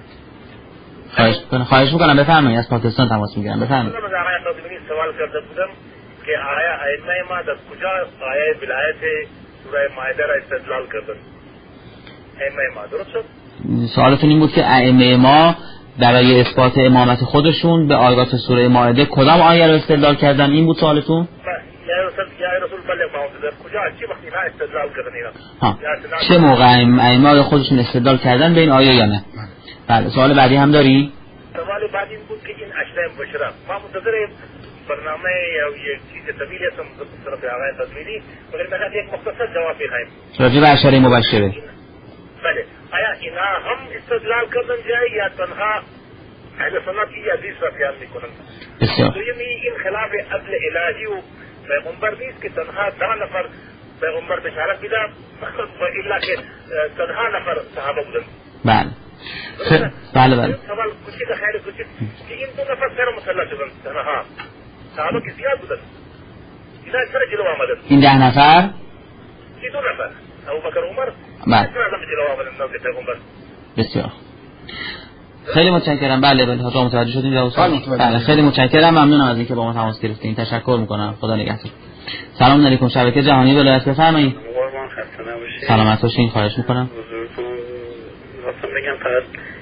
خواهش میکنم خواهش میکنم بفرمایید. از پاکستان تماس میگیرم بفرمایید. من از آقای قاضی سوال کرده بودم که آیا ائمه ما از کجا آیه ولایت سوره مائده را استدلال کردن؟ ائمه ما درست شد؟ سوالتون این بود که ائمه ما برای اثبات امامت خودشون به آیات سوره مائده کدام آیه رو استدلال کردن؟ این بود سوالتون؟ یا رسول یا رسول بلغ ما در کجا چه وقتی ها استدلال کردن اینا؟ ها چه موقع ائمه خودشون استدلال کردن به این آیه یا نه؟ بله سوال بعدی هم داری؟ سوال بعدی این بود که این اشرام بشرا ما منتظر برنامه یا یک چیز طویلی هستم طرف آقای تدوینی ولی فقط یک مختصر جواب می‌خوایم راجع به اشاره مبشره. بله آیا اینا هم استدلال کردن جای یا تنها اهل سنت این حدیث را بیان میکنن؟ بسیار. دومی این خلاف عدل الهی و پیغمبر نیست که تنها ده نفر پیغمبر بشارت میده و الا که تنها نفر صحابه بودن. بله. بله بله. سوال کوچیک خیلی کوچیک که این دو نفر سر مسلح شدن تنها صحابه که زیاد بودن. اینا سر جلو آمدن. این ده نفر؟ این دو نفر ابوبکر عمر. بله. پیغمبر. بسیار. خیلی متشکرم. بله بله حاضر متوجه شدیم جواب. بله خیلی متشکرم. ممنونم از اینکه با ما تماس گرفتین. تشکر میکنم. خدا نگهدار. سلام علیکم شبکه جهانی ولایت بفرمایید. سلامت باشین. خواهش میکنم. حضورتون واسه بگم فقط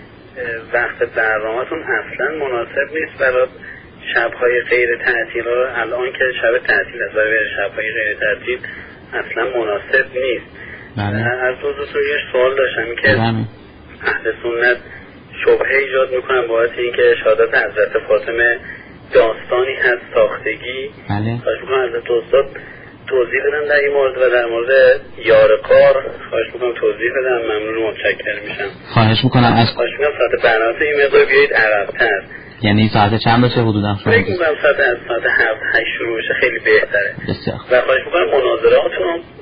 وقت برنامه‌تون اصلا مناسب نیست برای شب‌های غیر تعطیل. الان که شب تعطیل است برای شب‌های غیر تعطیل اصلا مناسب نیست. بله. از حضورتون یه سوال داشتم که اهل سنت شبهه ایجاد میکنن باعث اینکه شهادت حضرت فاطمه داستانی هست ساختگی. بله. خواهش میکنم حضرت استاد توضیح بدن در این مورد و در مورد یار کار خواهش میکنم توضیح بدن. ممنون و متشکر میشم. خواهش میکنم. از خواهش میکنم ساعت برنامه این مقدار بیایید عقب‌تر. یعنی ساعت چند بشه حدودا؟ فکر میکنم ساعت از ساعت هفت هشت شروع بشه خیلی بهتره. بسیار. و خواهش میکنم مناظراتون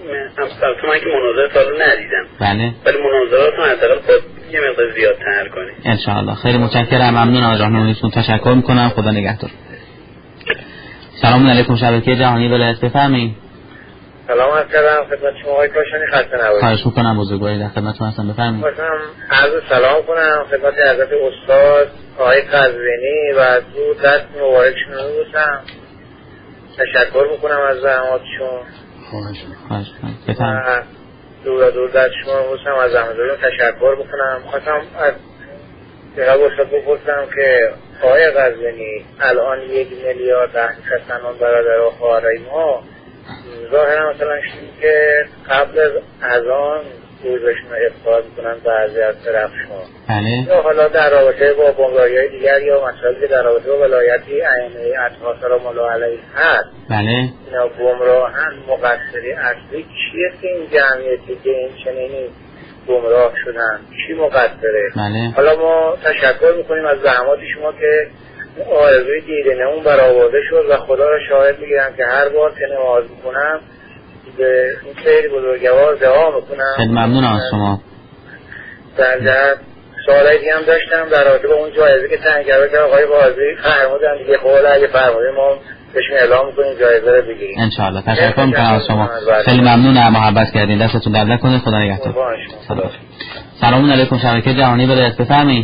البته من که مناظره تا رو ندیدم، بله، ولی مناظراتون حداقل خود یه مقدار زیادتر کنید ان شاء الله. خیلی متشکرم، ممنون از راهنماییتون، تشکر میکنم، خدا نگهدار. سلام علیکم، شبکه جهانی ولایت، بفرمایید. سلام عرض کردم خدمت شما آقای کاشانی، خسته نباشید. خواهش میکنم بزرگواری، در خدمتتون هستم، بفرمایید. خواستم عرض سلام کنم خدمت حضرت استاد آقای قزوینی و دو دست مبارکشون رو بوسم، تشکر میکنم از زحماتشون. خواهش خواهش میکنم، بفرمایید. دور دور دست شما رو بوسم، از زحماتشون تشکر میکنم. خواستم از جناب استاد بپرسم که آقای قزوینی الان یک میلیارد اهل برادر و خواهرای ما ظاهرا مثلا شدید که قبل از اذان روزشون رو افطار میکنن بعضی از طرفشون، بله، یا حالا در رابطه با گمراهی‌های دیگر یا مسائلی که در رابطه با ولایتی ائمه اطهار سلام الله علیه هست، بله، اینا گمراهن، مقصری اصلی کیه که این جمعیتی که این چنینی گمراه شدن، کی مقصره؟ بله. حالا ما تشکر میکنیم از زحمات شما که آرزوی دیدن اون برآورده شد و خدا را شاهد میگیرم که هر بار که نماز میکنم به این خیلی بزرگوار دعا میکنم. خیلی ممنونم از شما. در جهت سوالای دیگه هم داشتم در رابطه با اون جایزه که تنگرده که آقای قاضی فرمودن دیگه، خب اگه فرموده ما بهشون اعلام میکنیم جایزه رو بگیریم ان شاء الله. تشکر میکنم از شما، خیلی ممنونم، محبت کردین، دستتون درد نکنه، خدا نگهدار. سلام علیکم، شبکه جهانی ولایت، بفرمایید.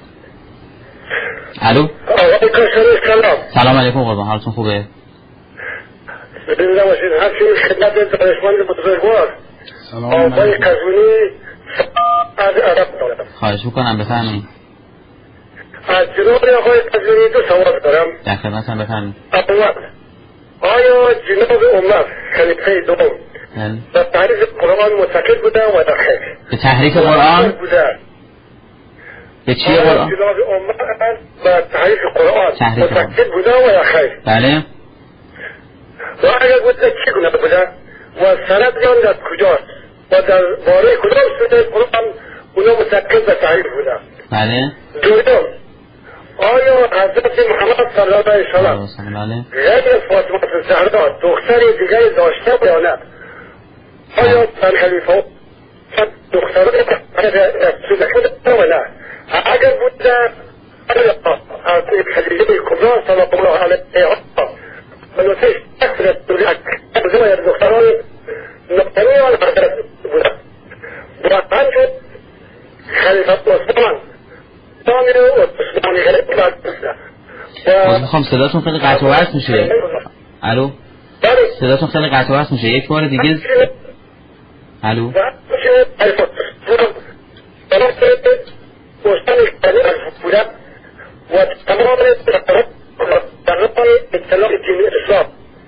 الو، آقای کاشانی سلام. سلام علیکم قربان، حالتون خوبه؟ ببینم باشید، هرچی خدمت دانشمند بزرگوار آقای قزوینی از ادب دارم. خواهش میکنم، بفرمایید. از جناب آقای قزوینی دو سوال دارم. در خدمتم، بفرمایید. اول، آیا جناب عمر خلیفه دوم به تحریف قرآن متکل بودن و یا خیر؟ به تحریف قرآن؟ به چیه قرآن؟ جناب عمر به تحریف قرآن متکل بودن و یا خیر؟ بله. و اگر بوده چی گونه بودن و سند جان در کجاست و در باره کدام سوره قرآن اونا متکل به تحریف بودن؟ بله. دوم، آیا حضرت محمد صلی الله علیه و سلم غیر فاطمه الزهرا دختری دیگری داشته یا نه؟ آیا در خلیفه دختران داشته و نه؟ اگر بوده از خلیفه کبرا صلی الله علیه و و نوتش تکفر دولی دختران نقطنی آن حضرت بوده و همچون خلیفه عثمان باز میخوام صداتون خیلی قطع و وصل میشه. الو، صداتون خیلی قطع و وصل میشه، یک بار دیگه. الو، و تمام در رقم اطلاع دینی اسلام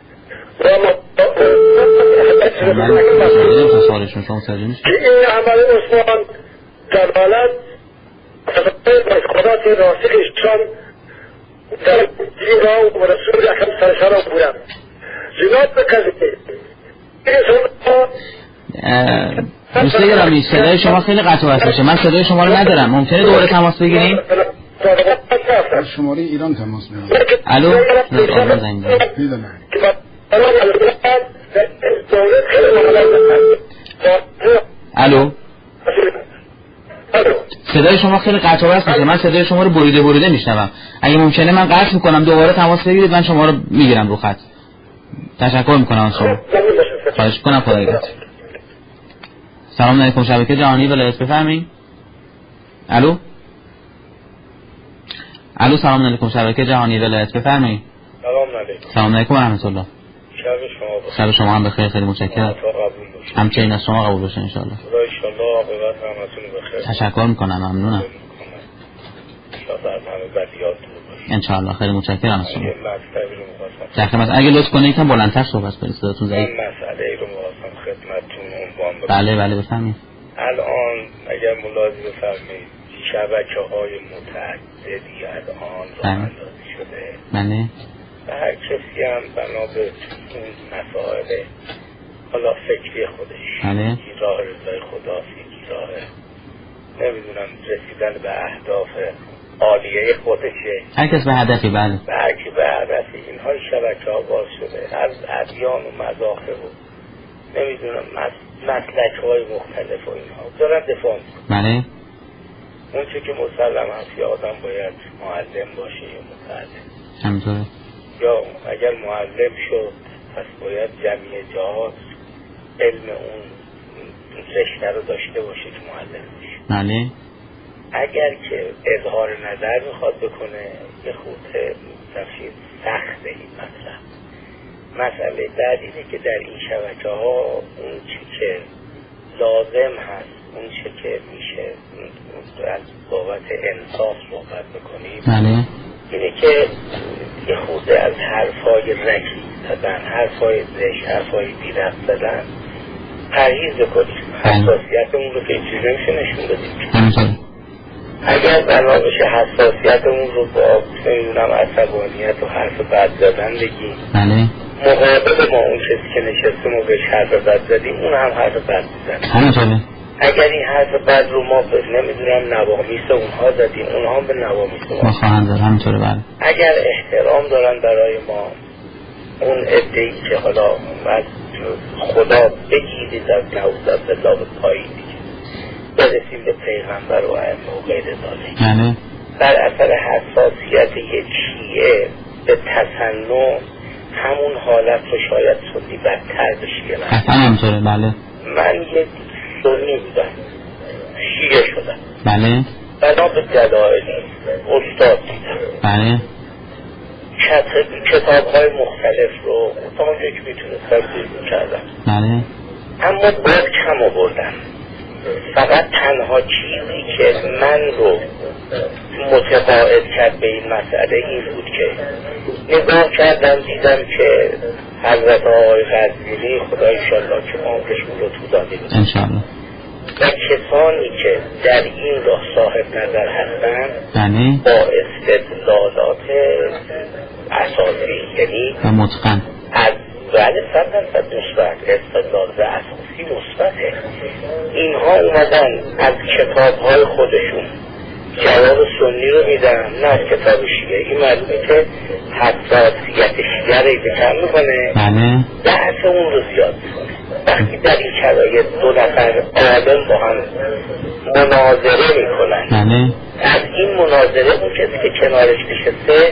این عمل عثمان دلالت از خدات راسخشان در دین را و رسول اکرم سرشارا بودن. جناب بکرده دوست گرامی، صدای شما خیلی قطع و وصل میشه، من صدای شما رو ندارم، ممکنه دوباره تماس بگیریم؟ شماره ایران تماس بگیریم. الو، آدم زنگ میدونم. الو، صدای شما خیلی قطع و وصل میشه، من صدای شما رو بریده بریده میشنوم، اگه ممکنه من قطع میکنم دوباره تماس بگیرید، من شما رو میگیرم رو خط. تشکر میکنم از شما، خواهش میکنم، خدا نگهدار. سلام علیکم، شبکه جهانی ولایت، بفرمایید. الو، الو، سلام علیکم، شبکه جهانی ولایت، بفرمایید. سلام علیکم. سلام علیکم و رحمت الله. شب شما بخیر. شب شما هم بخیر، خیلی متشکرم. همچنین از شما قبول باشه ان شاء الله. خدا ان شاء الله عاقبت همتون بخیر. تشکر میکنم، ممنونم. ان شاء الله همه بدیات ان شاء الله، خیلی متشکرم از شما. یه مطلبی رو می‌خواستم. در خدمت، اگه لطف کنید یکم بلندتر صحبت کنید، صداتون ضعیف. من مسئله رو می‌خواستم خدمتتون عنوان بدم. بله بله، بفرمایید. الان اگر ملاحظه بفرمایید شبکه‌های متعددی الان راه اندازی شده. بله. و هر کسی هم بنا به اون مسائل حالا فکری خودش، بله. یکی راه رضای خداست، یکی راه نمیدونم رسیدن به اهداف عالیه خودشه، هر کس به هدفی. بله. به هر کی به هدفی. اینها شبکه ها باز شده از ادیان و مذاهب و نمیدونم مسلک های مختلف و اینها دارن دفاع میکنن. بله. اون چه که مسلم هست یا آدم باید معلم باشه یا متعلم. همینطوره. یا اگر معلم شد پس باید جمعی جهات علم اون رشته رو داشته باشه که معلم بشه. بله. اگر که اظهار نظر میخواد بکنه یه خورده تفسیر سخته این مطلب. مسئله بعد اینه که در این شبکه ها اون چی که لازم هست، اون چی که میشه از بابت انصاف صحبت بکنیم، بله. اینه که یه خورده از حرفای رکی زدن، حرفای زشت، حرفای بی‌ربط زدن پرهیز بکنیم. حساسیتمون رو که چیزی نمیشه نشون بدیم. اگر بنا بشه حساسیتمون رو با نمیدونم عصبانیت و حرف بد زدن بگیم، بله. مقابل ما اون کسی که نشسته ما بهش حرف بد زدیم اون هم حرف بد زدن. همینطوره. اگر این حرف بد رو ما به نمیدونم نوامیس اونها زدیم اونها هم به نوامیس ما خواهند زد. همینطوره. بله. اگر احترام دارن برای ما، اون عده‌ای که حالا از خدا بگیرید از نعوذ بالله به پایین برسیم به پیغمبر و ائمه و غیر ذالک، بله. بر اثر حساسیت یک شیعه به تصنع همون حالت رو شاید سنی بدتر بشه. اصلا همینطوره. بله. من یک سنی بودم، شیعه شدم، بله. بنا به دلایل استاد دیدم، بله. کتاب های مختلف رو تا اونجا که میتونستم دید کردم، بله. اما باید کم آوردم. فقط تنها چیزی که من رو متقاعد کرد به این مسئله این بود که نگاه کردم دیدم که حضرت آقای قزوینی خدا انشالله که عمرشون رو تو داده بود انشالله و کسانی که در این راه صاحب نظر هستن بله. با استدلالات اساسی یعنی و متقن از بله صد درصد مثبت استدلال و اساسی مثبته، اینها اومدن از کتاب‌های خودشون جواب سنی رو میدن نه از کتاب شیعه. این معلومه که حساسیت شیعه رو بکن میکنه، بله. بحث اون رو زیاد میکنه. وقتی در این شرایط دو نفر عالم با هم مناظره میکنن، بله. از این مناظره اون کسی که کنارش نشسته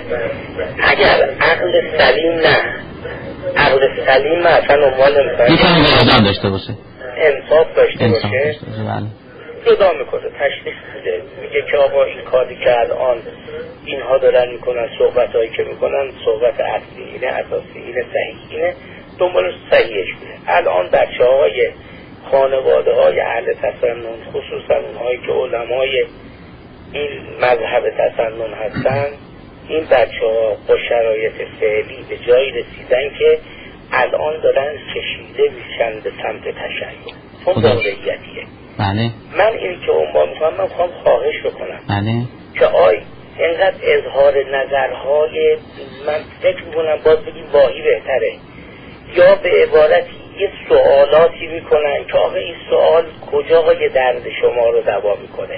اگر عقل سلیم نه عقل سلیم اصلا عنوان نمیکنه، میتونه وجدان داشته باشه، انصاف داشته انصاف باشه، داشته باشه. بله. جدا میکنه، تشخیص میده، میگه که آقا این کاری که الان اینها دارن میکنن، صحبت هایی که میکنن صحبت اصلی اینه، اساسی اینه، صحیح اینه، دنبال صحیحش میده. الان بچه های خانواده های اهل تسنن خصوصا اونهایی که علمای این مذهب تسنن هستن، این بچه ها با شرایط فعلی به جایی رسیدن که الان دارن کشیده میشن به سمت تشیع. اون واقعیتیه. بله. من این که عنوان میکنم من میخوام خواهش بکنم بله. که آی اینقدر اظهار نظرهای من فکر میکنم باز بگیم واهی بهتره، یا به عبارتی یه سوالاتی میکنن که آقا این سوال کجای درد شما رو دوا میکنه.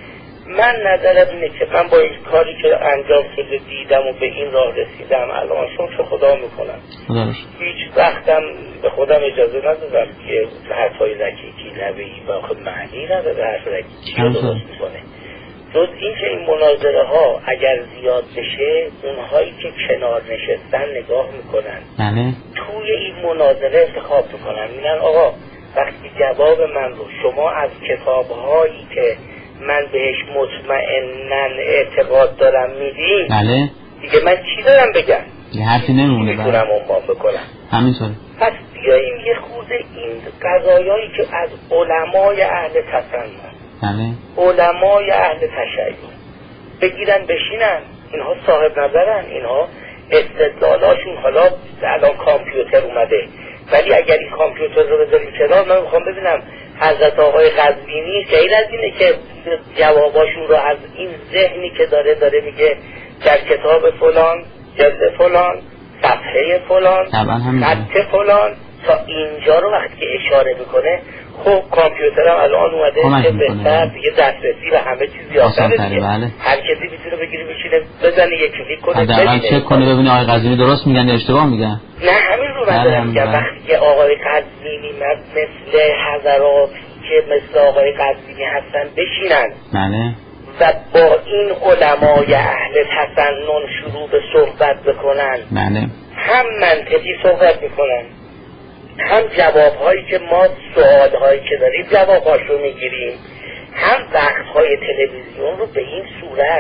من نظرم اینه که من با این کاری که انجام شده دیدم و به این راه رسیدم الان شکر خدا میکنم، هیچ وقتم به خودم اجازه ندادم که حرفای رکیکی نبیی و خود معنی نداره حرف رکیکی رو درست میکنه. جز این که این مناظره ها اگر زیاد بشه اونهایی که کنار نشستن نگاه میکنن بله. توی این مناظره انتخاب میکنن، میگن آقا وقتی جواب من رو شما از کتابهایی که من بهش مطمئنن اعتقاد دارم میدین، بله. دیگه من چی دارم بگم؟ یه حرفی نمیمونه. میتونم عنوان بکنم. همینطور. پس بیاییم یه خورده این قضایایی که از علمای اهل تسنن، بله. علمای اهل تشیع بگیرن بشینن، اینها صاحب نظرن، اینها استدلالاشون حالا الان کامپیوتر اومده، ولی اگر این کامپیوتر رو بذاریم کنار من میخوام ببینم حضرت آقای قزوینی غیر از اینه که جواباشون رو از این ذهنی که داره داره میگه در کتاب فلان جلد فلان صفحه فلان خط فلان تا اینجا رو وقتی که اشاره میکنه، خب کامپیوتر هم الان اومده که بهتر دیگه دسترسی و همه چیز زیادتره دیگه، بله. هر کسی میتونه بگیری بشینه بزنه یک کلیک کنه حداقل چک کنه ببینه آقای قزوینی درست میگن یا اشتباه میگن. نه همین رو من دارم میگم. وقتی که آقای قزوینی مثل حضرات که مثل آقای قزوینی هستن بشینن بله و با این علمای اهل تسنن شروع به صحبت بکنن، بله هم منطقی صحبت میکنن، هم جوابهایی که ما سوالهایی که داریم جوابهاشو میگیریم، هم وقتهای تلویزیون رو به این صورت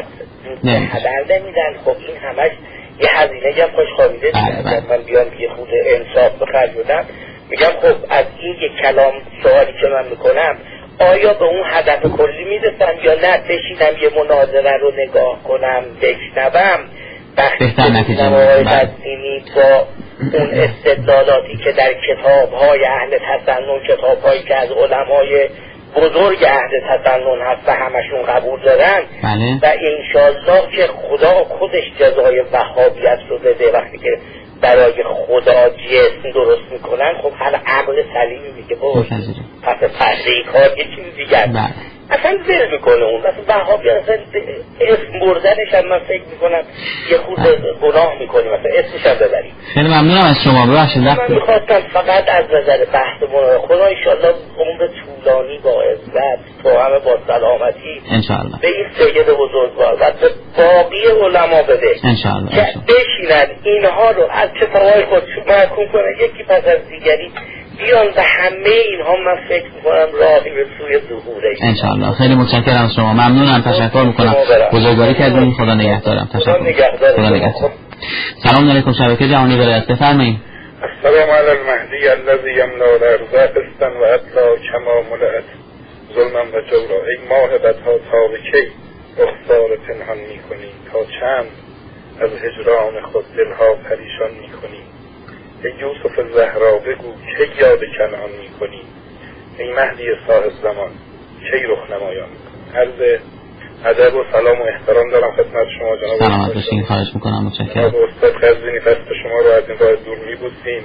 خبر نمیدن. خب این همش یه هزینه هم خوش خوابیده دیگه. من بیام یه خود انصاف به خرج بدم میگم خب از این یک کلام سوالی که من میکنم آیا به اون هدف کلی میرسم یا نه بشینم یه مناظره رو نگاه کنم بشنوم بهتر نتیجه میگیرم با اون استدلالاتی که در کتاب‌های اهل تسنن، کتاب‌هایی که از علمای بزرگ اهل تسنن هست و همشون قبول دارن بله. و انشاءالله که خدا خودش جزای وهابیت رو بده وقتی که برای خدا جسم درست میکنن. خب هر عقل سلیمی میگه باش پس پرده کار یه چیز دیگر بله. اصلا ذهن میکنه اون اصلا وهابی اصلا اسم بردنش هم من فکر میکنم یه خود گناه میکنیم مثلا اسمش هم ببریم. خیلی ممنونم از شما. ببخشید من میخواستم فقط از نظر بحثمون خدا انشاءالله عمر طولانی با عزت تو همه با سلامتی انشاءالله به این سید بزرگوار و به باقی علما بده انشاءالله که بشینن اینها رو از کتابهای خودشون محکوم کنن یکی پس از دیگری بیان و همه اینها من فکر میکنم راهی به سوی ظهوره انشاءالله. خیلی متشکرم از شما. ممنونم. تشکر میکنم. بزرگواری کردین. خدا نگهدارم. تشکر. خدا نگهدار. سلام علیکم. شبکه جهانی ولایت بفرمایید. السلام علی المهدی الذی یملا الارض قسطا و اطلا کما ملئت ظلما و جورا. ای ماهبت‌ها تا به کی رخسار پنهان میکنی، تا چند از هجران خود دلها پریشان میکنی. ای یوسف زهرا بگو کی یاد کنعان میکنی، ای مهدی صاحب زمان کی رخ نمایان. عرض ادب و سلام و احترام دارم خدمت شما جناب. سلامت باشین. خواهش میکنم. متشکرم. استاد قزوینی دست شما رو از این راه دور میبوسیم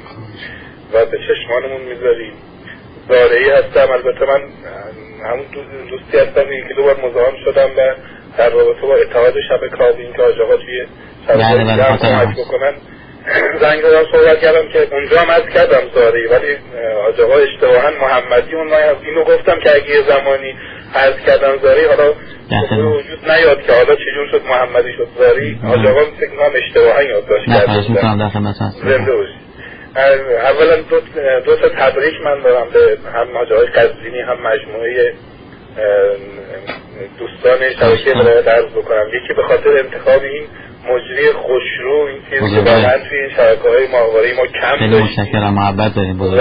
و به چشمانمون میذاریم. داره‌ای هستم، البته من همون دوستی هستم یکی دو بار مزاحم شدم و در رابطه با اتحاد شب کاوین که آقا توی شبکه‌های دیگر کمک بکنن زنگ دادم صحبت کردم که اونجا هم عرض کردم زاری، ولی آقا اشتباها محمدی اون از اینو گفتم که اگه یه زمانی عرض کردم زاری حالا وجود نیاد که حالا چجور شد محمدی شد زاری. آقا فکر کنم اشتباها یادداشت کردم. زنده باشی. اولا دو, دو تا تبریک من دارم به هم آقای قزوینی هم مجموعه دوستان شبکه ولایت عرض بکنم. یکی به خاطر انتخاب این مجری خوشرو، این چیزی که واقعا توی این شبکه‌های ماهواره‌ای ما کم داشتیم. خیلی متشکرم. محبت داریم بزرگوار.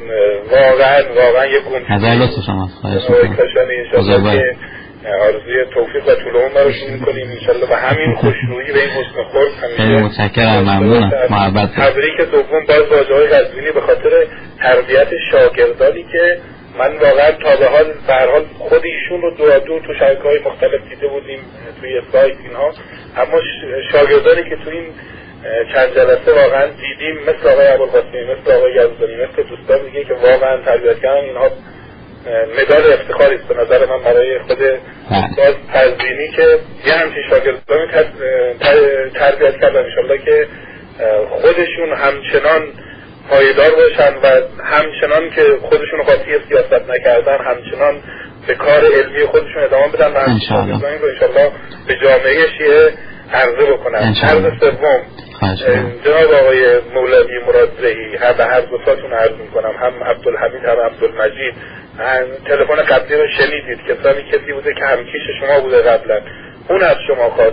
واقعا واقعا یک گم نظر لطف شماست. خواهش می‌کنم. آرزوی توفیق و طول عمر براتون می‌کنیم ان شاءالله و همین خوشرویی به این حسن خلق همیشه. خیلی متشکرم. ممنونم. محبت. تبریک دوم باز با آقای قزوینی به خاطر تربیت شاگردانی که من واقعا تا به حال به هر حال خود ایشون رو دو دو تو شبکه‌های مختلف دیده بودیم توی سایت اینها، اما شاگردانی که تو این چند جلسه واقعا دیدیم مثل آقای ابوالقاسمی، مثل آقای یزدانی، مثل دوستان دیگه که واقعا تربیت کردن، اینها مدال افتخاری است به نظر من برای خود استاد قزوینی که یه همچین شاگردانی تربیت کردن. انشالله که خودشون همچنان پایدار باشن و همچنان که خودشون قاطی سیاست نکردن همچنان به کار علمی خودشون ادامه بدن و همچنان شاگردانی رو انشالله به جامعه شیعه عرضه بکنن. عرض سوم جناب آقای مولوی مرادزهی هر به هر دوستاتون عرض میکنم، هم عبدالحمید هم عبدالمجید، تلفن قبلی رو شنیدید کسانی کسی بوده که همکیش شما بوده قبلا، اون از شما خواست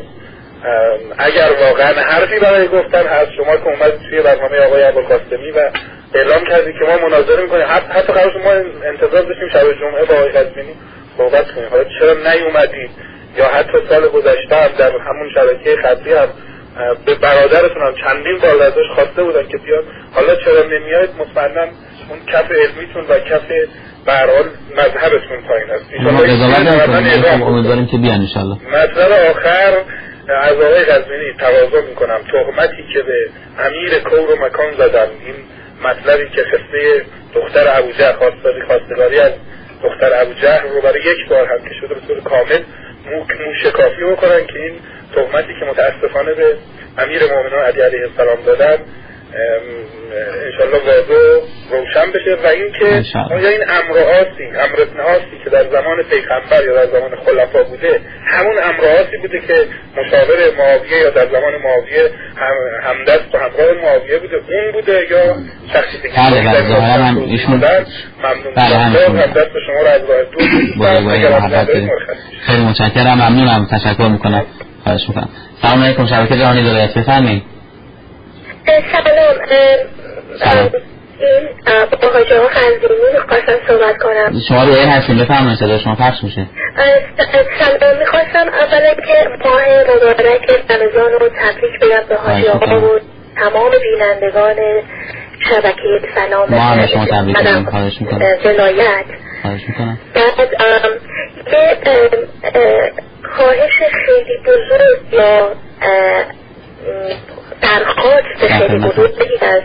اگر واقعا حرفی برای گفتن از شما که اومد توی برنامه آقای ابوالقاسمی و اعلام کردید که ما مناظره میکنیم، حتی قرارش ما انتظار داشتیم شب جمعه با آقای قزوینی صحبت کنیم، حالا چرا نیومدید؟ یا حتی سال گذشته هم در همون شبکه خطی هم به برادرتون هم چندین بار ازش خواسته بودن که بیاد، حالا چرا نمیاید؟ مطمئنا اون کف علمیتون و کف به هر حال مذهبتون پایین است. ما قضاوت نمی‌کنیم، امیدواریم که بیان ان شاء الله. مطلب آخر از آقای قزوینی تواضع میکنم، تهمتی که به امیر کور و مکان زدن، این مطلبی که خسته دختر ابوجهل خواستگاری خواستگاری از دختر ابوجهل رو برای یک بار هم که شده به طور کامل موشکافی بکنن که این تهمتی که متاسفانه به امیر مومنان علی علیه السلام دادن انشالله واضح روشن بشه و این که آیا این امر عاصی امر ابن عاصی که در زمان پیغمبر یا در زمان خلفا بوده همون امر عاصی بوده که مشاور معاویه یا در زمان معاویه هم همدست و همراه معاویه بوده اون بوده یا شخصی دیگه؟ بله بله ظاهرا هم ایشون ممنون. بله همشون همدست شما رو از راه دور خیلی متشکرم ممنونم تشکر میکنم خواهش میکنم. سلام علیکم شبکه جهانی ولایت بفرمایید. سلام سلام با حاجی آقا خنزونی میخواستم صحبت کنم. شما رو این هستیم بفرمایید صدا شما پخش میشه. سلام میخواستم اولا که ماه مبارک رمضان رو تبریک بگم به حاجی آقا و تمام بینندگان شبکه سلام ما هم شما تبریک بگم خواهش میکنم ولایت خواهش میکنم. بعد یه خواهش خیلی بزرگ یا درخواست خیلی بزرگی از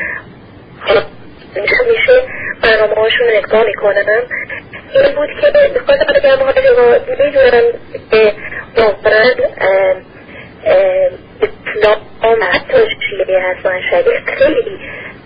میشه برنامه هاشون نگاه میکنم این بود که بخواستم بگم حالی رو میدونم که واقعا اسلام حتی شیعه هست منشری خیلی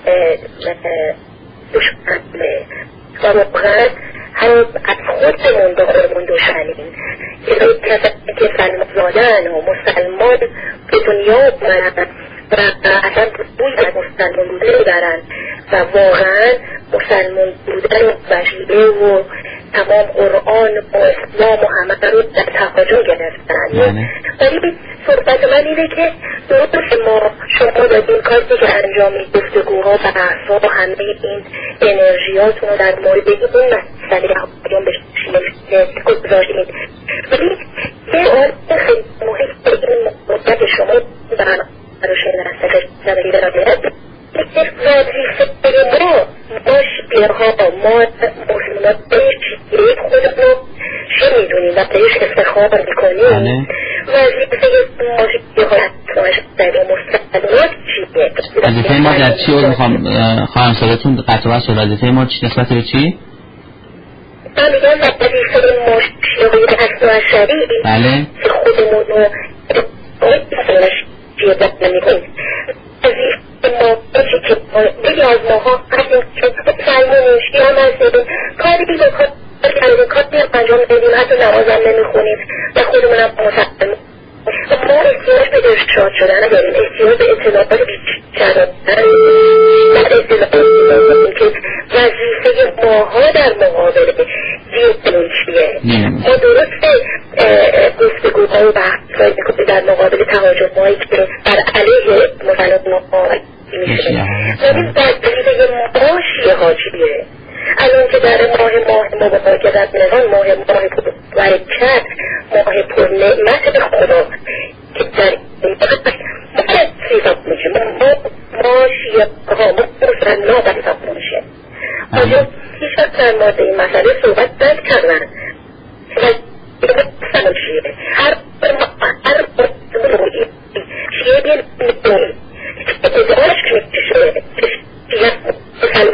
دشمنه و واقعا هم از خودمون به خودمون دشمنیم که کسانی که مسلمان زادن و مسلمان به دنیا اومدن و اصلا بوی از مسلمان بودن دارن و واقعا مسلمان بودن و وشیعه و تمام قرآن و اسلام و همه رو در تهاجم گرفتن. ولی صحبت من اینه که درست ما شما دادین کاری که انجامید گفتگوها و بحث‌ها و همه این انرژیاتون رو در مورد این مسئله حاکم به گذاشتید. ولی یه سوال خیلی مهم به این مدت شما برنامه رو شنیدن زندگی دارم وظیفه ما ما شیعه‌ها ما مسلمانان شیعه خودمون چه میدونیم و بهش افتخار میکنیم وظیفه ما شیعه‌ها داریم مسلمانات چیه؟ وظیفه ما در چی رو میخوام خواهم صداتون قطع و شد وظیفه ما نسبت به چی؟ من میگم وظیفه ما شیعه‌های هست و عشری بله که خودمون رو شیعه دارم میکنیم وظیفه ما بچه که بگی از ماها هستیم که سلمون شیعه هم هستیم کاری بیگه کاری کاری انجام ندیم حتی نمازم نمیخونیم و خودمونم مسلمان ما احتیاج به ارشاد شدن نداریم احتیاج به اطلاعات بیشتر دارن در اطلاعات که وظیفه ماها در مقابل دیگران چیه ما درسته گفتگوها و بحث‌هایی که در مقابل تهاجم‌هایی که بر علیه مسلمان ها میشه ولی وظیفه ما شیعه‌ها چیه الان که در ماه ماه مبارک رمضان ماه ماه برکت ماه پر نعمت خدا که در این ما حساب میشه ما ما شیعه‌ها ما مسلمان حساب میشه آیا هیچ وقت در مورد این مسئله صحبت نکردن و سلام شیعه هر هر شیعه بیان میدونی ازدواج میشه شیعه مسلمان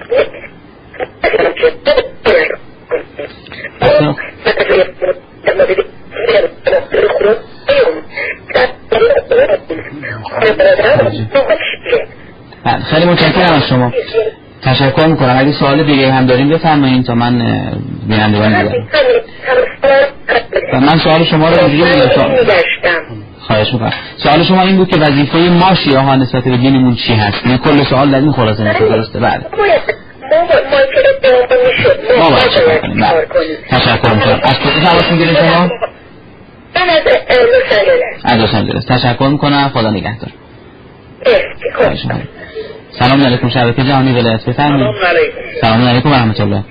خیلی متشکرم از شما تشکر میکنم اگه سوال دیگه هم داریم بفرمایید تا من بینندگان میگم و من سوال شما رو اینجوری میگم خواهش میکنم سوال شما این بود که وظیفه ما شیعه ها نسبت به دینمون چی هست نه کل سوال در این خلاصه میشه درسته بله ما باید چکار کنیم بله تشکر میکنم از کجا تماس میگیرید شما؟ من از لس آنجلس از لس آنجلس تشکر میکنم خدا نگهدار سلام علیکم شبکه جهانی ولایت بفرمایید سلام علیکم سلام علیکم و رحمت الله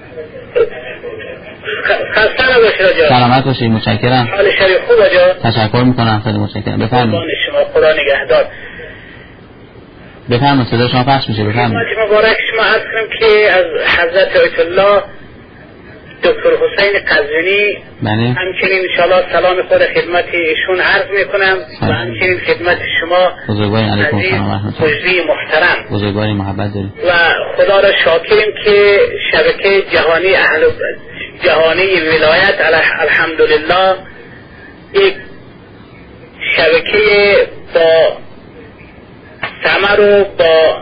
خسته نباشید آجا سلامت باشید متشکرم حال شریف خوب آجا تشکر میکنم خیلی متشکرم بفرمایید شما خدا نگهدار بفرمایید صدا شما پخش میشه بفرمایید مبارک شما عرض کنم که از حضرت آیت الله دکتر حسین قزوینی همچنین انشاءالله سلام خود خدمت ایشون عرض میکنم و همچنین خدمت شما بزرگواریم علیکم سلام و رحمت الله محترم بزرگواری محبت داریم و خدا را شاکریم که شبکه جهانی اهل جهانی ولایت الحمدلله یک شبکه با همه رو با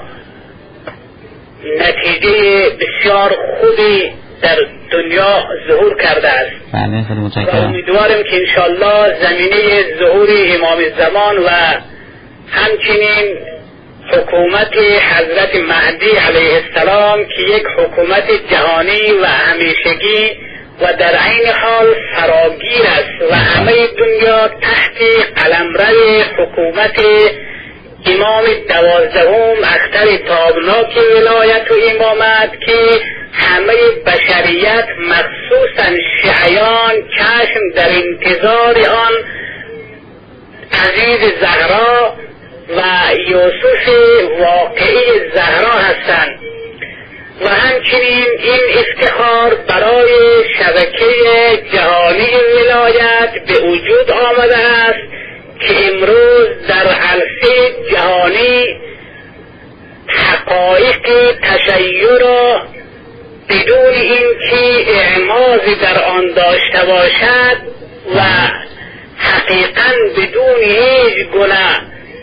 نتیجه بسیار خوبی در دنیا ظهور کرده است. بله خیلی متشکرم. و امیدوارم که انشالله زمینه ظهور امام زمان و همچنین حکومت حضرت مهدی علیه السلام که یک حکومت جهانی و همیشگی و در عین حال فراگیر است و همه دنیا تحت قلمرو حکومت امام دوازدهم اختر تابناک ولایت و امامت که همه بشریت مخصوصا شیعیان چشم در انتظار آن عزیز زهرا و یوسف واقعی زهرا هستند و همچنین این افتخار برای شبکه جهانی ولایت به وجود آمده است که امروز در عرصه جهانی حقایق تشیع را بدون اینکه اعماضی در آن داشته باشد و حقیقاً بدون هیچ گناه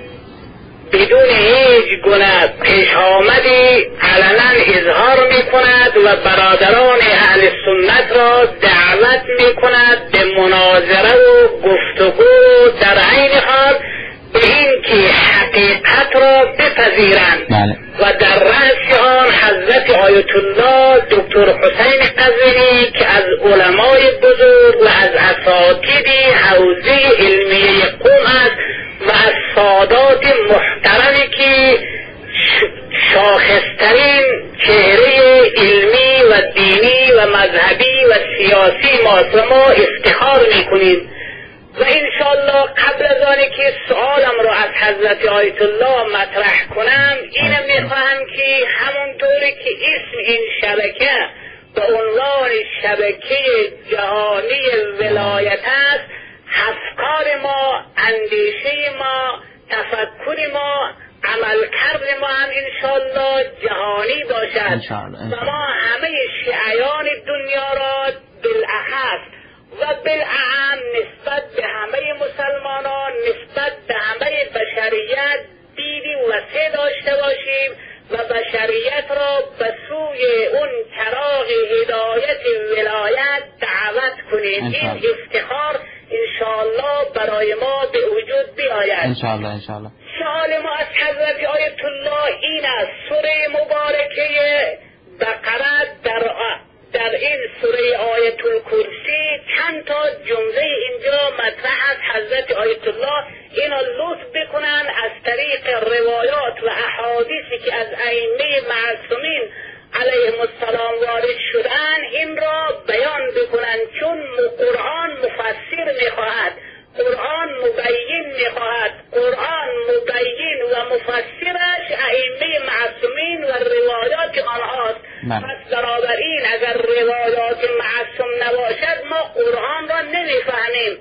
بدون هیچ گناه پیش آمدی علنا اظهار می کند و برادران اهل سنت را دعوت می کند به مناظره و گفتگو در عین حال به این که حقیقت را بپذیرند بله. و در رأس آن حضرت آیت الله دکتر حسین قزوینی که از علمای بزرگ و از اساتید حوزه علمیه قم است و از سادات محترمی که شاخصترین چهره علمی و دینی و مذهبی و سیاسی ما افتخار میکنیم و انشالله قبل از آنی که سوالم را از حضرت آیت الله مطرح کنم اینم میخواهم که همونطوری که اسم این شبکه به عنوان شبکه جهانی ولایت است افکار ما، اندیشه ما، تفکر ما، عملکرد ما هم انشالله جهانی باشد و ما همه شیعیان دنیا را بالاخص و بالاعم نسبت به همه مسلمانان، نسبت به همه بشریت دیدی وسیع داشته باشیم و بشریت را به سوی اون چراغ هدایت ولایت دعوت کنیم. این افتخار انشاءالله برای ما به وجود بیاید. انشاءالله انشاءالله. سوال ما از حضرت آیت الله این است: سوره مبارکه بقره در در این سوره آیت الکرسی چند تا جمله اینجا مطرح است. حضرت آیت الله اینا لطف بکنن از طریق روایات و احادیثی که از ائمه معصومین علیهم السلام وارد شدن این را بیان بکنن، چون قرآن مفسر میخواهد، قرآن مبین میخواهد، قرآن مبین و مفسرش ائمه معصومین و روایات آنهاست. پس بنابراین اگر روایات معصوم نباشد ما قرآن را نمیفهمیم.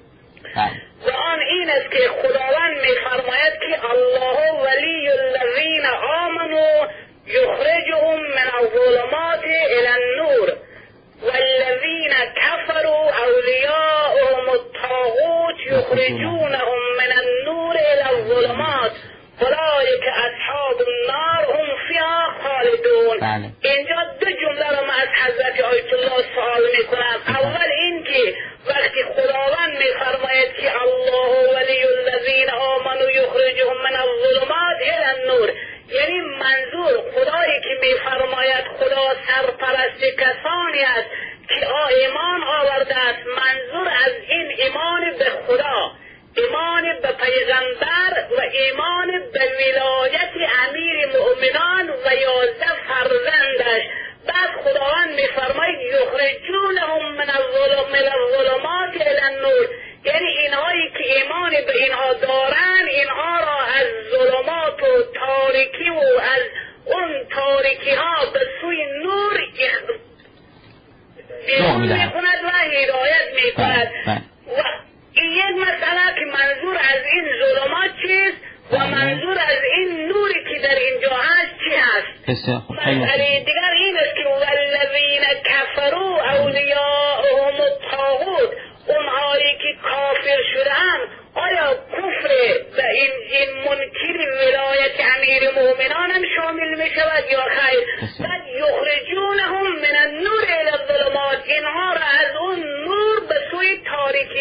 و آن این است که خداوند میفرماید که الله ولی الذین آمنوا یخرجهم من الظلمات الی النور والذین کفروا اولیاءهم الطاغوت یخرجونهم من النور الی الظلمات اولئک اصحاب النار هم فیها خالدون. اینجا دو جمله را من از حضرت آیت الله سوال میکنم. اول این که وقتی خداوند میفرماید که الله ولی الذین آمنوا یخرجهم من الظلمات الی النور، یعنی منظور خدایی که میفرماید خدا سرپرست کسانی است که ایمان آورده است، منظور از این ایمان به خدا، ایمان به پیغمبر و ایمان به ولایت امیر مؤمنان و یازده فرزندش. بعد خداوند میفرماید یخرجونهم من الظلمات الی النور، یعنی اینهایی که ایمان به اینها دارن اینها را از ظلمات و تاریکی و از اون تاریکی ها به سوی نور بیرون میکند و هدایت میکند. و این یک مسئله که منظور از این ظلمات چیست و منظور از این نوری که در اینجا هست چی هست؟ مسئله دیگر این است که والذین کفروا اولیاءهم الطاغوت، اونهایی که کافر شدن آیا کفر و این این منکر ولایت امیر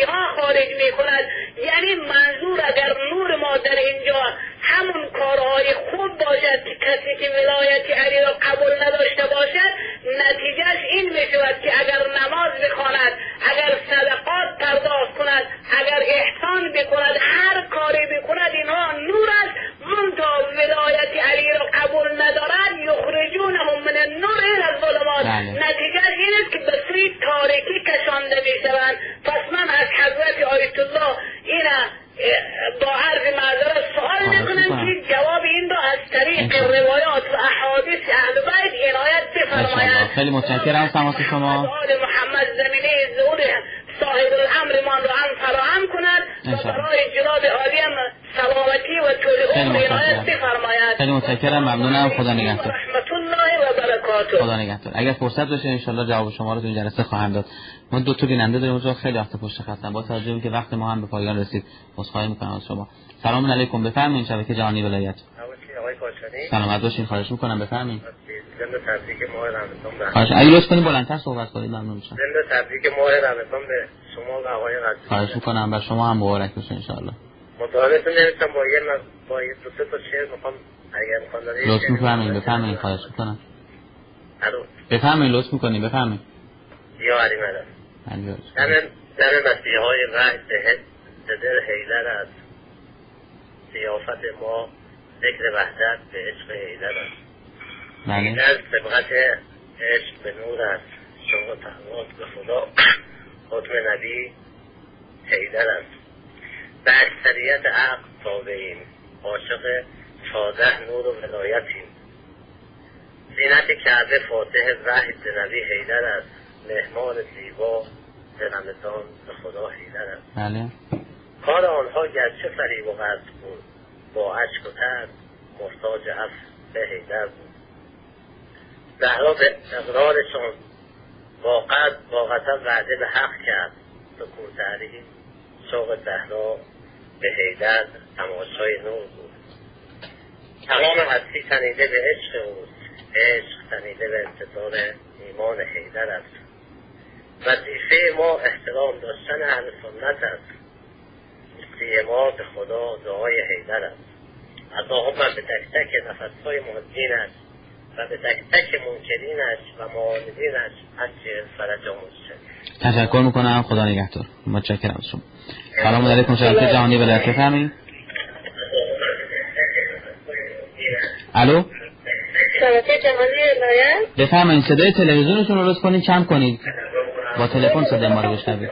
مسیحا خارج میکند. یعنی منظور اگر نور ما در اینجا همون کارهای خوب باشد که کسی که ولایت علی را قبول نداشته باشد، نتیجهش این میشود که اگر نماز بخواند، اگر صدقات پرداخت کند، اگر احسان بکند، هر کاری بکند، اینها نور است. منتها ولایت علی را قبول ندارد، یخرجونهم من النور الی الظلمات. نتیجهش این است که به سوی تاریکی کشانده میشوند. پس من از حضرت آیت الله این با عرض معذرت سوال میکنم که جواب این را از طریق روایات و احادیث اهل بیت عنایت بفرمایند. خیلی متشکرم از تماس شما. محمد زمینه ظهور صاحب الامر مان را هم فراهم کند و برای جناب عالیم سلامتی و طول عمر عنایت بفرمایند. خیلی متشکرم، ممنونم. خدا نگهدار. رحمت الله و برکاته. خدا نگهدار. اگر فرصت باشه ان شاء الله جواب شما رو تو این جلسه خواهم داد. ما دو تا بیننده داریم اونجا، خیلی وقت پشت خطم. با توجه به که وقت ما هم به پایان رسید، عذرخواهی می‌کنم از شما. سلام علیکم، بفرمایید. شبکه جهانی ولایت. آقای کاشانی. سلامت باشین، خواهش می‌کنم بفرمایید. زنده تبریک ماه رمضان به. خواهش اگه لطف کنید بلندتر صحبت کنید ممنون میشم. زنده تبریک ماه رمضان به شما و آقای قدسی. خواهش می‌کنم و شما هم مبارک باشه ان شاء الله. مطالعه‌تون نوشتم با یه با یه دو سه تا شعر می‌خوام اگر امکان داره. لطف می‌فرمایید بفرمایید، خواهش می‌کنم. الو. بفرمایید لطف می‌کنید بفرمایید. یا علی مدد. علی. در در مسیحای راه ده در حیدر است. سیاست ما ذکر وحدت به عشق حیدر است. بله. در سبقت عشق به نور است. شما تعهد به خدا ختم نبی حیدر است. به اکثریت عقل تابعیم، عاشق چهارده نور و ولایتیم. زینت کعبه فاتح وحی نبی حیدر است. مهمان زیبا به رمضان به خدا حیدر است. بله. کار آنها گرچه فریب و غرض بود، با اشک و ترس محتاج عفو به حیدر بود. زهرا به اقرارشان واقعا با غضب وعده به حق کرد. سکون تحریم شوق زهرا به حیدر تماشای نور بود. تمام هستی تنیده به عشق اوست، عشق تنیده به انتظار ایمان حیدر است. وظیفه ما احترام داشتن اهل سنت است. مسیح ما به خدا دعای حیدر است. اللهم به تک تک نفسهای محبینش و به تک تک منکرینش و معاندینش هرچه فرج آموزشه. تشکر میکنم، خدا نگهدار. متشکرم از شما. سلام علیکم، شبکه جهانی ولایت بفرمایید. الو. شبکه جهانی ولایت بفرمایید. صدای تلویزیونتون رو لطف کنید کم کنید. با تلفن صدای ما رو بشنوید.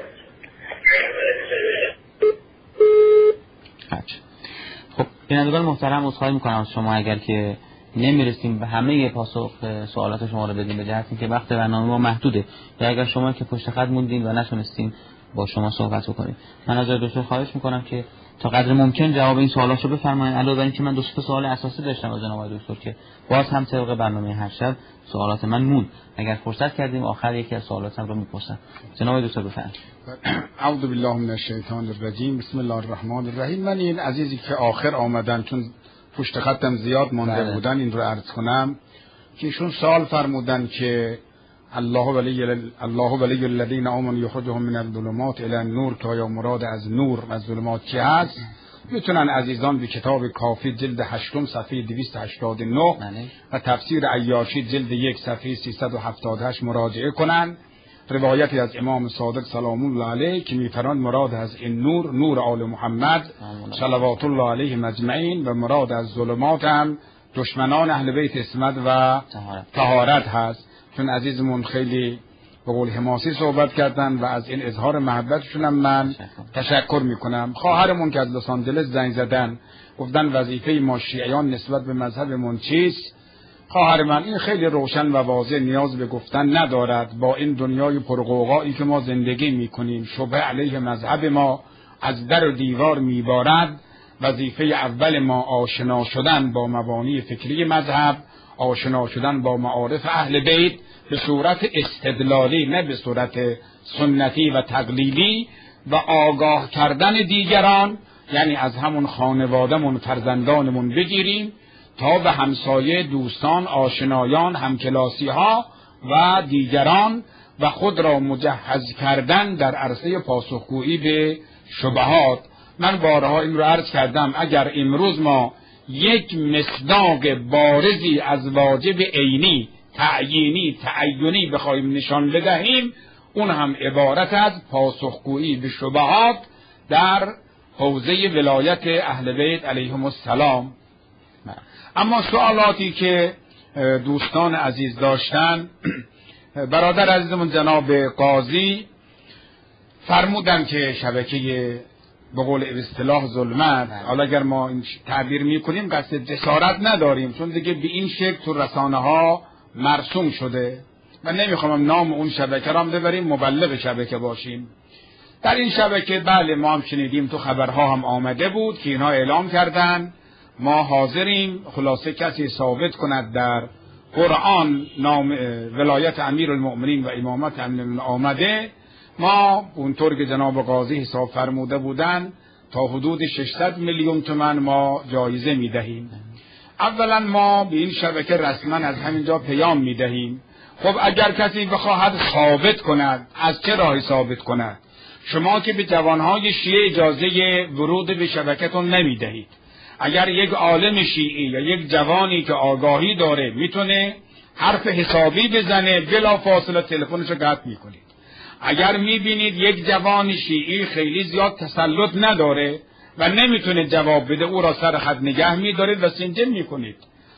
خب بینندگان محترم، عذرخواهی میکنم از شما اگر که نمیرسیم به همه پاسخ سوالات شما رو بدیم، به جهت اینکه وقت برنامه ما محدوده، یا اگر شما که پشت خط موندین و نتونستیم با شما صحبت بکنیم. من از دکتر خواهش میکنم که تا قدر ممکن جواب این سوالاشو بفرمایید. علاوه بر اینکه من دو تا سوال اساسی داشتم از جناب دکتر که باز هم طبق برنامه هر شب سوالات من مون، اگر فرصت کردیم آخر یکی از سوالاتم رو میپرسم. جناب دکتر بفرمایید. اعوذ بالله من الشیطان الرجیم، بسم الله الرحمن الرحیم. من این عزیزی که آخر آمدن چون پشت خطم زیاد مانده بله. بودن این رو عرض کنم که ایشون سوال فرمودن که الله ولی الله ولی الذین آمنوا یخرجهم من الظلمات الی النور، که یا مراد از نور و ظلمات چی هست؟ میتونن عزیزان به کتاب کافی جلد هشتم صفحه دویست و هشتاد و نه بله. و تفسیر عیاشی جلد یک صفحه سیصد و هفتاد و هشت مراجعه کنن. روایتی از امام صادق سلام الله علیه که میفرماید مراد از این نور نور آل محمد صلوات الله علیه مجمعین و مراد از ظلمات هم دشمنان اهل بیت اسمت و طهارت هست. چون عزیزمون خیلی به قول حماسی صحبت کردن و از این اظهار محبتشون هم من تشکر میکنم. خواهرمون که از لس آنجلس زنگ زدن گفتن وظیفه ما شیعیان نسبت به مذهبمون چیست؟ خواهر من این خیلی روشن و واضح، نیاز به گفتن ندارد. با این دنیای پرغوغایی که ما زندگی میکنیم شبه علیه مذهب ما از در و دیوار میبارد. وظیفه اول ما آشنا شدن با مبانی فکری مذهب، آشنا شدن با معارف اهل بیت به صورت استدلالی نه به صورت سنتی و تقلیدی، و آگاه کردن دیگران، یعنی از همون خانوادهمون فرزندانمون بگیریم تا به همسایه، دوستان، آشنایان، همکلاسی ها و دیگران و خود را مجهز کردن در عرصه پاسخگویی به شبهات. من بارها این رو عرض کردم، اگر امروز ما یک مصداق بارزی از واجب عینی، تعیینی، تعینی بخوایم نشان بدهیم، اون هم عبارت از پاسخگویی به شبهات در حوزه ولایت اهل بیت علیهم السلام. اما سوالاتی که دوستان عزیز داشتن، برادر عزیزمون جناب قاضی فرمودن که شبکه به قول اصطلاح ظلمت، حالا اگر ما این تعبیر میکنیم قصد جسارت نداریم، چون دیگه به این شکل تو رسانه ها مرسوم شده و نمیخوام نام اون شبکه را هم ببریم، مبلغ شبکه باشیم. در این شبکه بله ما هم شنیدیم، تو خبرها هم آمده بود که اینها اعلام کردن ما حاضریم خلاصه کسی ثابت کند در قرآن نام ولایت امیرالمؤمنین و امامت امیر آمده، ما اونطور که جناب قاضی حساب فرموده بودن تا حدود ششصد میلیون تومان ما جایزه میدهیم. اولا ما به این شبکه رسما از همینجا پیام میدهیم، خب اگر کسی بخواهد ثابت کند، از چه راهی ثابت کند؟ شما که به جوانهای شیعه اجازه ورود به شبکتون نمیدهید. اگر یک عالم شیعی یا یک جوانی که آگاهی داره میتونه حرف حسابی بزنه، بلا فاصله تلفنشو قطع میکنید. اگر میبینید یک جوان شیعی خیلی زیاد تسلط نداره و نمیتونه جواب بده، او را سر خط نگه میدارید و سنجه میکنید.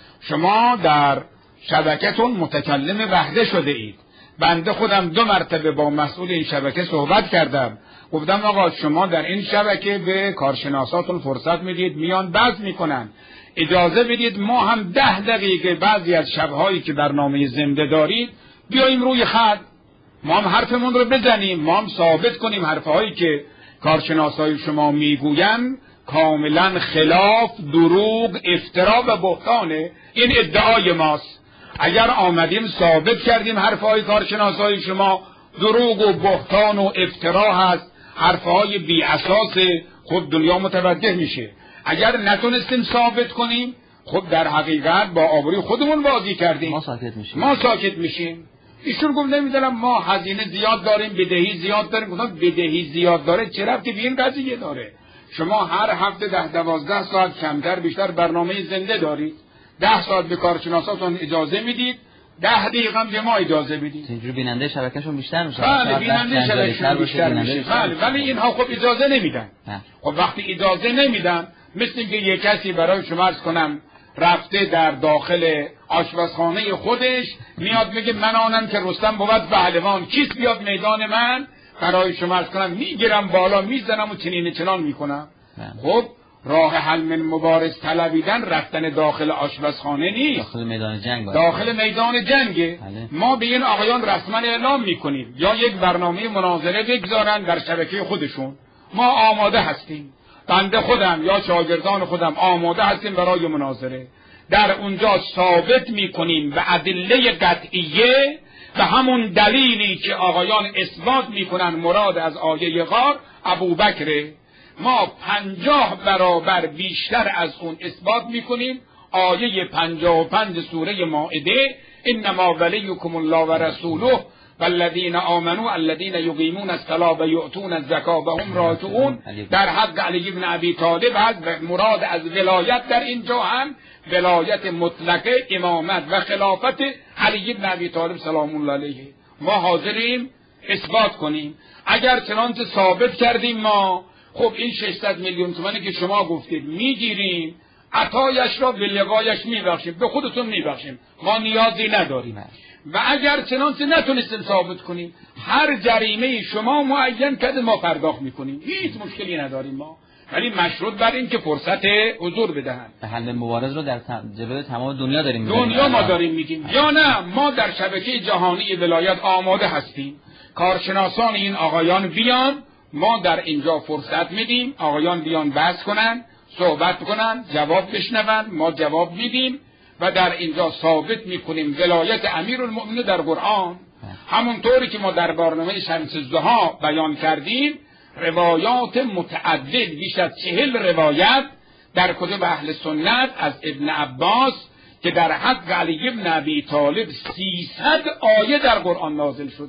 شما در شبکتون متکلم وحده شده اید. بنده خودم دو مرتبه با مسئول این شبکه صحبت کردم، گفتم آقا شما در این شبکه به کارشناساتون فرصت میدید، میان بحث میکنن، اجازه بدید ما هم ده دقیقه بعضی از شبهایی که برنامه زنده دارید بیاییم روی خط، ما هم حرفمون رو بزنیم، ما هم ثابت کنیم حرفهایی که کارشناسای شما میگوین کاملا خلاف، دروغ، افترا و بهتانه. این ادعای ماست. اگر آمدیم ثابت کردیم حرفهای کارشناسای شما دروغ و بهتان و افترا هست، حرفهای بی اساس، خود دنیا متوجه میشه. اگر نتونستیم ثابت کنیم، خب در حقیقت با آبروی خودمون بازی کردیم، ما ساکت میشیم ما ساکت میشیم. ایشون گفت نمیدونم ما هزینه زیاد داریم، بدهی زیاد داریم. گفتم بدهی زیاد داره چه ربطی به این قضیه داره؟ شما هر هفته ده دوازده ساعت کمتر بیشتر برنامه زنده دارید، ده ساعت به کارشناساتون اجازه میدید، ده دقیقه هم به ما اجازه بدید. اینجوری بیننده شبکهشون بیشتر میشه. بله بیننده شبکهشون بیشتر میشه. بله ولی اینها خب اجازه نمیدن. خب وقتی اجازه نمیدن، مثل اینکه یک کسی برای شما عرض کنم رفته در داخل آشپزخانه خودش میاد میگه من آنم که رستم بود پهلوان، کیست بیاد میدان من برای شما عرض کنم میگیرم بالا میزنم و چنین چنان میکنم. خب راه حل من مبارز طلبیدن رفتن داخل آشپزخانه نیست، داخل میدان جنگ باید. داخل میدان جنگه. ما به این آقایان رسما اعلام میکنیم یا یک برنامه مناظره بگذارن در شبکه خودشون، ما آماده هستیم، بنده خودم یا شاگردان خودم آماده هستیم برای مناظره. در اونجا ثابت میکنیم به ادله قطعیه و همون دلیلی که آقایان اثبات میکنن مراد از آیه غار ابوبکره، ما پنجاه برابر بیشتر از اون اثبات میکنیم. آیه پنجاه و پنج سوره مائده انما ولیکم الله و رسوله والذین آمنوا الذین یقیمون الصلاة و یؤتون الزکاة و هم راکعون، در حق علی بن ابی طالب هست. مراد از ولایت در اینجا هم ولایت مطلقه، امامت و خلافت علی بن ابی طالب سلام الله علیه. ما حاضریم اثبات کنیم. اگر چنانچه ثابت کردیم ما، خب این ششصد میلیون تومانی که شما گفتید میگیریم، عطایش را به لقایش میبخشیم، به خودتون میبخشیم، ما نیازی نداریم. و اگر چنانچه نتونستیم ثابت کنیم، هر جریمه شما معین کرده ما پرداخت میکنیم، هیچ مشکلی نداریم ما، ولی مشروط بر این که فرصت حضور بدهن. حل مبارز رو در جلوی تمام دنیا داریم میگیم، دنیا ما داریم میگیم یا نه؟ ما در شبکه جهانی ولایت آماده هستیم، کارشناسان این آقایان بیان، ما در اینجا فرصت میدیم، آقایان بیان بحث کنن، صحبت کنن، جواب بشنون، ما جواب میدیم و در اینجا ثابت میکنیم ولایت امیرالمؤمنین در قرآن. همونطوری که ما در برنامه شمس الضحی بیان کردیم، روایات متعدد، بیش از چهل روایت در کتب اهل سنت از ابن عباس که در حق علی بن ابی طالب سیصد آیه در قرآن نازل شده.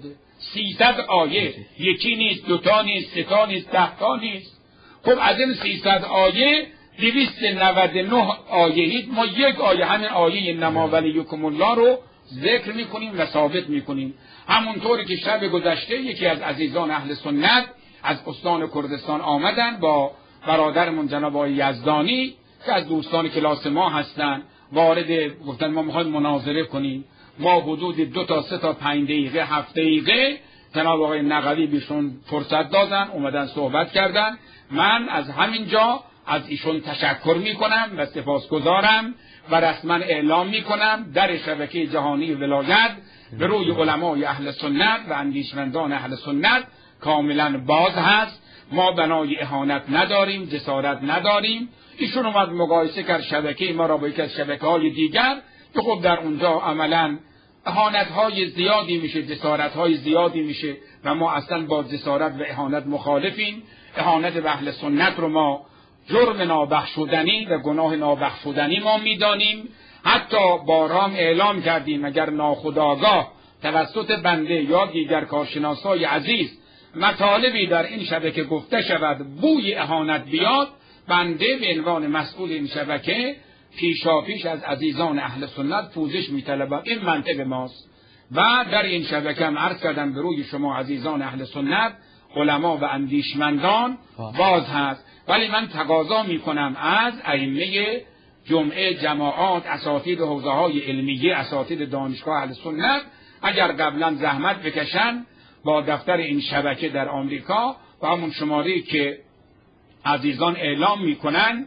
سیصد آیه، یکی نیست، دوتا نیست، سه تا نیست، ده تا نیست. خب از این سیصد آیه دویست و نود و نه آیه ما یک آیه همین آیه انما ولیکم الله رو ذکر میکنیم و ثابت میکنیم. همونطوری که شب گذشته یکی از عزیزان اهل سنت از استان کردستان آمدن با برادرمون جناب آقای یزدانی که از دوستان کلاس ما هستن، وارد گفتن ما میخوایم مناظره کنیم. ما حدود دو تا سه تا پنج دقیقه هفت دقیقه جناب آقای نقوی بیشون فرصت دادن، اومدن صحبت کردن. من از همینجا از ایشون تشکر میکنم و سپاسگزارم و رسما اعلام میکنم در شبکه جهانی ولایت به روی علمای اهل سنت و اندیشمندان اهل سنت کاملا باز هست. ما بنای اهانت نداریم، جسارت نداریم. ایشون اومد مقایسه کرد شبکه ما را با یکی از شبکه‌های دیگر که خب در اونجا عملا اهانت‌های زیادی میشه، جسارت‌های زیادی میشه و ما اصلا با جسارت و اهانت مخالفیم. اهانت به اهل سنت رو ما جرم نابخشودنی و گناه نابخشودنی ما میدانیم. حتی بارام اعلام کردیم اگر ناخودآگاه توسط بنده یا دیگر کارشناسای عزیز مطالبی در این شبکه گفته شود بوی اهانت بیاد، بنده به عنوان مسئول این شبکه پیشاپیش از عزیزان اهل سنت پوزش میطلبم. این منطق ماست و در این شبکه هم عرض کردم به روی شما عزیزان اهل سنت علما و اندیشمندان باز هست. ولی من تقاضا میکنم از ائمه جمعه، جماعات، اساتید حوزه های علمیه، اساتید دانشگاه اهل سنت اگر قبلا زحمت بکشن با دفتر این شبکه در آمریکا و همون شماره که عزیزان اعلام میکنن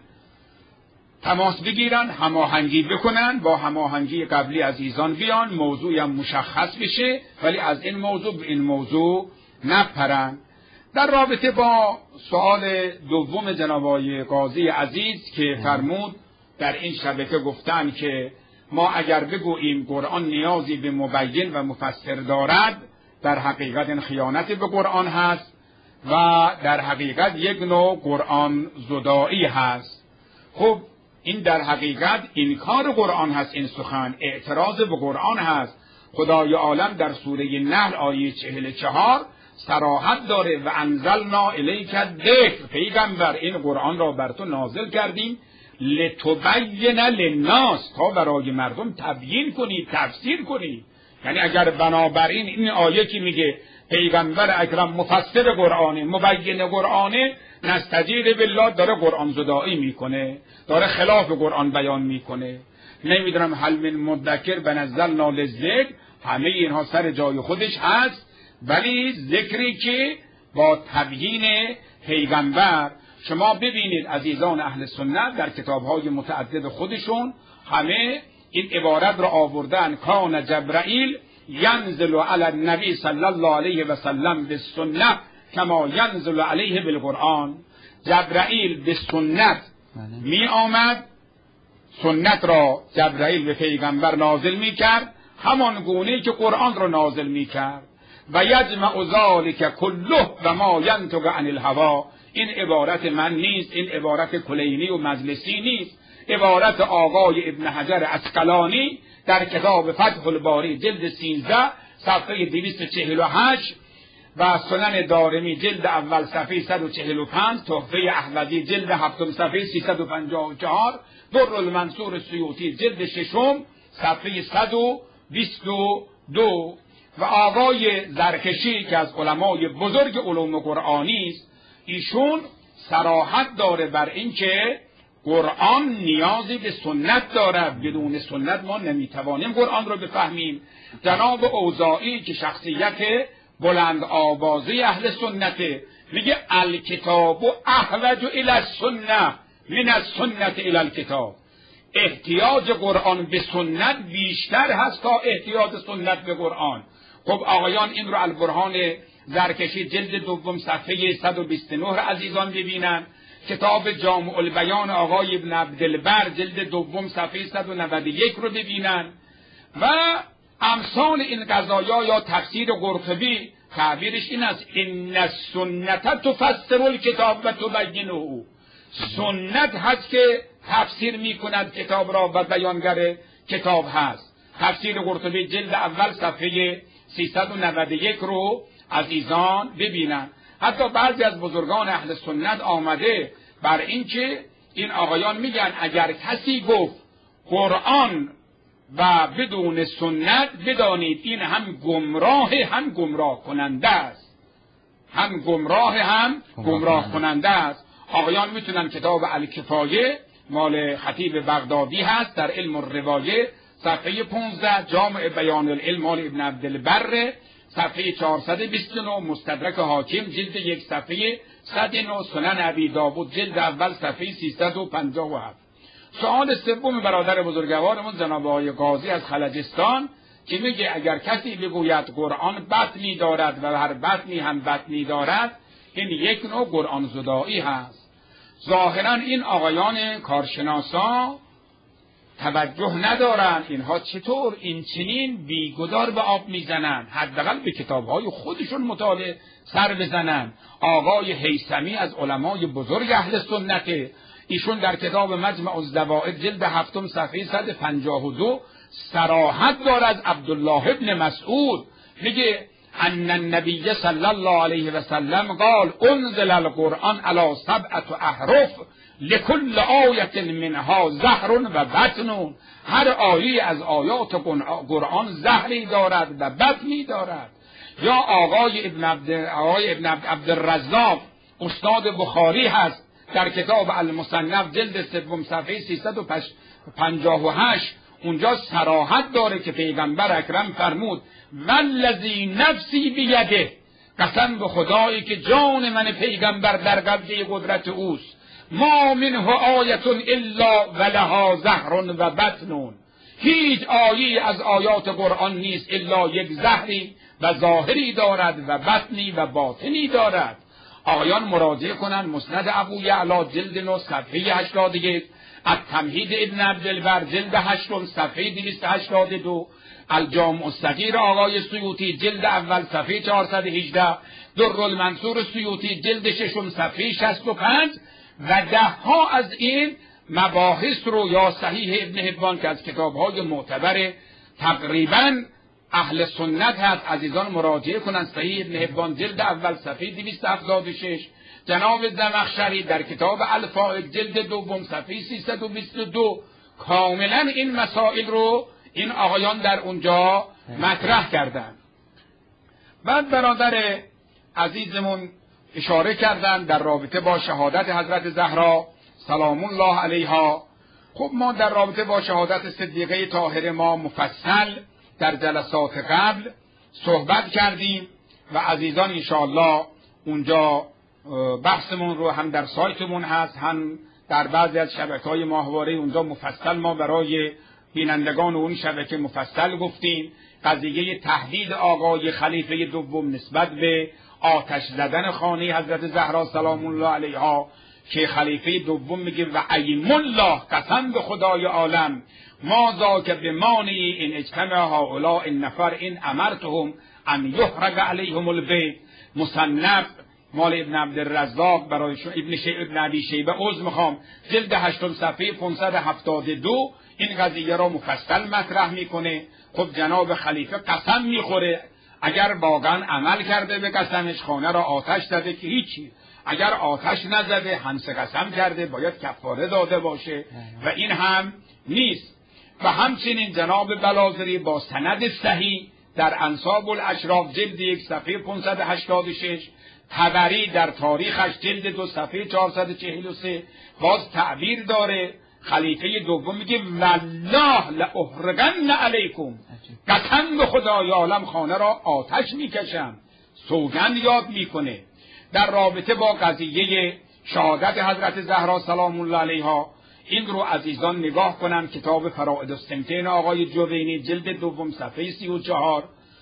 تماس بگیرن، هماهنگی بکنن، با هماهنگی قبلی عزیزان بیان، موضوعی هم مشخص بشه ولی از این موضوع به این موضوع نپرن. در رابطه با سوال دوم جناب آقای قاضی عزیز که فرمود در این شبکه گفتن که ما اگر بگوییم قرآن نیازی به مبین و مفسر دارد در حقیقت این خیانت به قرآن هست و در حقیقت یک نوع قرآن زدایی هست. خب این در حقیقت انکار قرآن هست، این سخن اعتراض به قرآن هست. خدای عالم در سوره نحل آیه چهل و چهار صراحت داره و انزلنا الیک الذکر، پیغمبر این قرآن را بر تو نازل کردیم لتبین للناس، تا برای مردم تبیین کنی، تفسیر کنی. یعنی اگر بنابراین این آیه که میگه پیغمبر اکرم مفسر قرآنه، مبین قرآنه، نستجیر بالله داره قرآن زدایی میکنه، داره خلاف قرآن بیان میکنه. نمیدونم هل من مدکر بنزلنا للذکر، همه اینها سر جای خودش هست ولی ذکری که با تبیین پیغمبر. شما ببینید عزیزان اهل سنت در کتابهای متعدد خودشون همه این عبارت را آوردن کان جبرائیل ینزل علی النبی صلی الله علیه و سلم بالسنه کما ینزل علیه بالقرآن. جبرائیل به سنت می آمد، سنت را جبرائیل به پیغمبر نازل می کرد همان گونه که قرآن را نازل می کرد. و یجمع ذلک کله و ما ینطق عن الهوا. این عبارت من نیست، این عبارت کلینی و مجلسی نیست، عبارت آقای ابن حجر عسقلانی در کتاب فتح الباری جلد سیزده صفحه دویست و چهل و هشت و سنن دارمی جلد اول صفحه صد و چهل و پنج، تحفه احمدی جلد هفتم صفحه سیصد و پنجاه و چهار، در المنصور سیوطی جلد ششم صفحه صد و بیست و دو و آقای زرکشی که از علمای بزرگ علوم قرآنی است، ایشون صراحت داره بر این که قرآن نیازی به سنت دارد، بدون سنت ما نمیتوانیم قرآن رو بفهمیم. جناب اوزاعی که شخصیت بلند آوازه اهل سنته میگه الکتاب و احوج الی السنه من السنه الی الکتاب. احتیاج قرآن به سنت بیشتر هست تا احتیاج سنت به قرآن. خب آقایان این رو البرهان زرکشی جلد دوم صفحه صد و بیست و نه عزیزان ببینن، کتاب جامع البیان آقای ابن عبدالبر جلد دوم صفحه صد و نود و یک رو ببینن و امثال این قضایا. یا تفسیر قرطبی تعبیرش این است ان السنت تفسر الکتاب و تبینه. سنت هست که تفسیر میکند کتاب را و بیانگر کتاب هست. تفسیر قرطبی جلد اول صفحه سیصد و نود و یک رو عزیزان ببینن. حتی بعضی از بزرگان اهل سنت آمده بر این که این آقایان میگن اگر کسی گفت قرآن و بدون سنت، بدانید این هم گمراه هم گمراه کننده است، هم گمراه هم گمراه کننده است. آقایان میتونن کتاب الکفایه مال خطیب بغدادی هست در علم الروایه صفحه پانزده، جامع بیان العلم مال ابن عبدالبر صفحه چهارصد و بیست و نه، مستدرک حاکم جلد یک صفحه صد و نه، سنن ابی داود جلد اول صفحه سیصد و پنجاه و هفت. سوال سوم برادر بزرگوارمون جناب آقای قاضی از خلجستان که میگه اگر کسی بگوید قرآن بطنی دارد و هر بطنی هم بطنی دارد، این یک نوع قرآن زدایی هست. ظاهرا این آقایان کارشناسا توجه ندارن اینها چطور این چنین بیگدار به آب میزنن، حداقل به کتابهای خودشون مطالعه سر بزنن. آقای هیثمی از علمای بزرگ اهل سنته، ایشون در کتاب مجمع الزوائد جلد هفتم صفحه صد و پنجاه و دو صراحت داره از عبدالله ابن مسعود، میگه ان النبی صلی الله علیه و سلم قال انزل القرآن علی سبعة احرف لكل آیة منها زهر و بطن. هر آیه از آیات قرآن زهری دارد و بطنی دارد. یا آقای ابن عبد آقای ابن عبد الرزاق استاد بخاری هست در کتاب المصنف جلد سوم صفحه سیصد و پنجاه و هشت اونجا صراحت داره که پیغمبر اکرم فرمود والذی نفسی بیده، قسم به خدایی که جان من پیغمبر در قبضه قدرت اوست، ما منه آیت الا ولها زهر و بطن، هیچ آیه از آیات قرآن نیست الا یک زهری و ظاهری دارد و بطنی و باطنی دارد. آقایان مراجعه کنند مسند ابو یعلا جلد نه صفحه هشتاد و یک، التمهید ابن عبدالبر جلد هشتم صفحه دویست و هشتاد و دو، الجامع الصغیر آقای سیوطی جلد اول صفحه چهارصد و هجده، درالمنصور سیوطی جلد ششم صفحه شصت و پنج و ده ها از این مباحث رو یا صحیح ابن حبان که از کتاب‌های معتبر تقریباً اهل سنت هست، عزیزان مراجعه کنند. صحیح ابن حبان جلد اول صفحه دویست و هفتاد و شش، جناب زمخشری در کتاب الفائق جلد دوم صفحه سیصد و بیست و دو کاملا این مسائل رو این آقایان در اونجا مطرح کردن. بعد برادر عزیزمون اشاره کردن در رابطه با شهادت حضرت زهرا سلام الله علیها. خب ما در رابطه با شهادت صدیقه طاهره ما مفصل در جلسات قبل صحبت کردیم و عزیزان انشاءالله اونجا بحثمون رو هم در سایتمون هست، هم در بعضی از شبکه‌های ماهواره اونجا مفصل ما برای بینندگان اون شبکه مفصل گفتیم. قضیه تهدید آقای خلیفه دوم نسبت به آتش زدن خانه حضرت زهرا سلام الله علیها که خلیفه دوم میگه و ایم الله، قسم به خدای عالم، ما ذاک بمانی این اجتمع هؤلاء النفر این امرتهم ان یحرق علیهم البیت. مصنف مال ابن عبدالرزاق برای ابن شیبه ابن ابی شیبه عذر میخوام جلد هشتم صفحه پانصد و هفتاد و دو این قضیه را مفصل مطرح میکنه. خب جناب خلیفه قسم میخوره اگر واقعا عمل کرده به قسمش خانه را آتش زده که هیچی، اگر آتش نزده همسه قسم کرده باید کفاره داده باشه و این هم نیست. و همچنین جناب بلاذری با سند صحیح در انساب الاشراف جلد یک صفحه پانصد و هشتاد و شش، طبری در تاریخش جلد دو صفحه چهارصد و چهل و سه باز تعبیر داره. خلیفه دوم میگه والله لاحرقن علیکم، قسم به خدای عالم خانه را آتش میکشم، سوگند یاد میکنه. در رابطه با قضیه شهادت حضرت زهرا سلام الله علیها این رو عزیزان نگاه کنن، کتاب فرائد السنتین آقای جوینی جلد دوم صفحه سی و چهار،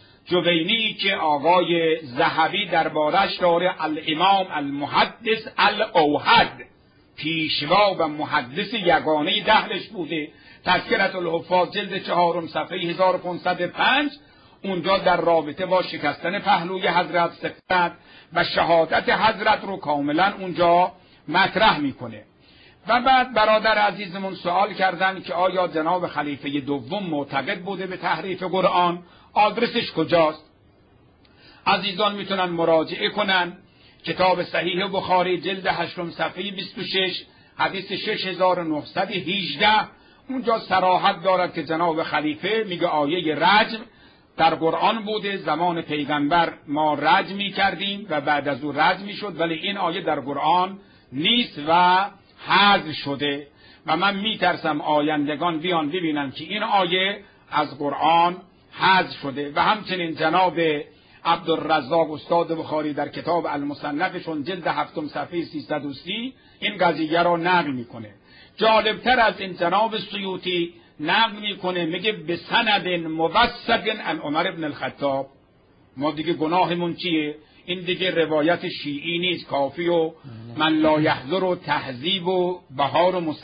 جوینی که آقای ذهبی دربارش داره الامام المحدث الاوحد، پیشوا و محدث یگانه دهلش بوده. تذکرة الحفاظ جلد چهارم صفحه هزار و پانصد و پنج اونجا در رابطه با شکستن پهلوی حضرت سقط و شهادت حضرت رو کاملا اونجا مطرح میکنه. و بعد برادر عزیزمون سوال کردن که آیا جناب خلیفه دوم معتقد بوده به تحریف قرآن؟ آدرسش کجاست؟ عزیزان میتونن مراجعه کنن کتاب صحیح بخاری جلد هشتم صفحه بیست و شش حدیث شش هزار و نهصد و هجده. اونجا صراحت دارد که جناب خلیفه میگه آیه رجم در قرآن بوده، زمان پیغمبر ما رجم میکردیم و بعد از او رجم میشد، ولی این آیه در قرآن نیست و حذف شده و من میترسم آیندگان بیان ببینن که این آیه از قرآن حذف شده. و همچنین جناب عبدالرزاق استاد بخاری در کتاب المصنفشون جلد هفتم صفحه سیصد و سی این قضیه را نقل میکنه. جالبتر از این جناب سیوطی نقل میکنه، میگه به سند موثق عن عمر بن الخطاب. ما دیگه گناهمون چیه؟ این دیگه روایت شیعی نیست، کافی و من لا یحضر و تهذیب و بهار و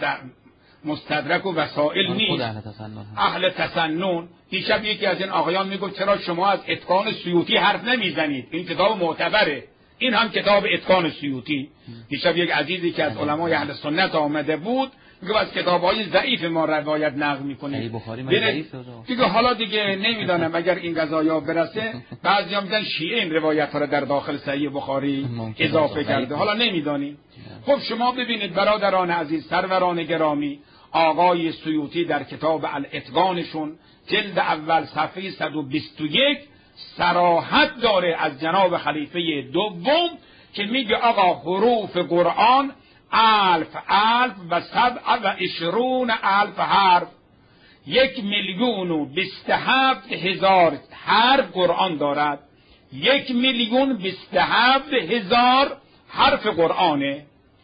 مستدرک و وسائل نیست، اهل تسنن. دیشب یکی از این آقایان میگفت چرا شما از اتقان سیوطی حرف نمیزنید؟ این کتاب معتبره، این هم کتاب اتقان سیوطی. دیشب یک عزیزی که از علمای اهل سنت آمده بود میگه از کتاب‌های ضعیف ما روایت نقل میکنه. بخاری من ضعیفه دیگه. حالا دیگه نمیدونم اگر این قضایا برسه بعضیا میگن شیعه این روایت ها رو در داخل صحیح بخاری اضافه کرده، حالا نمیدونیم. خب شما ببینید برادران عزیز، سروران گرامی، آقای سیوطی در کتاب الاتقانشون جلد اول صفحه صد و بیست و یک صراحت داره از جناب خلیفه دوم که میگه آقا حروف قرآن الف الف و سبع و عشرون الف حرف، یک میلیون و بیست هفت هزار حرف قرآن دارد. یک میلیون بیست هفت هزار حرف قرآنه.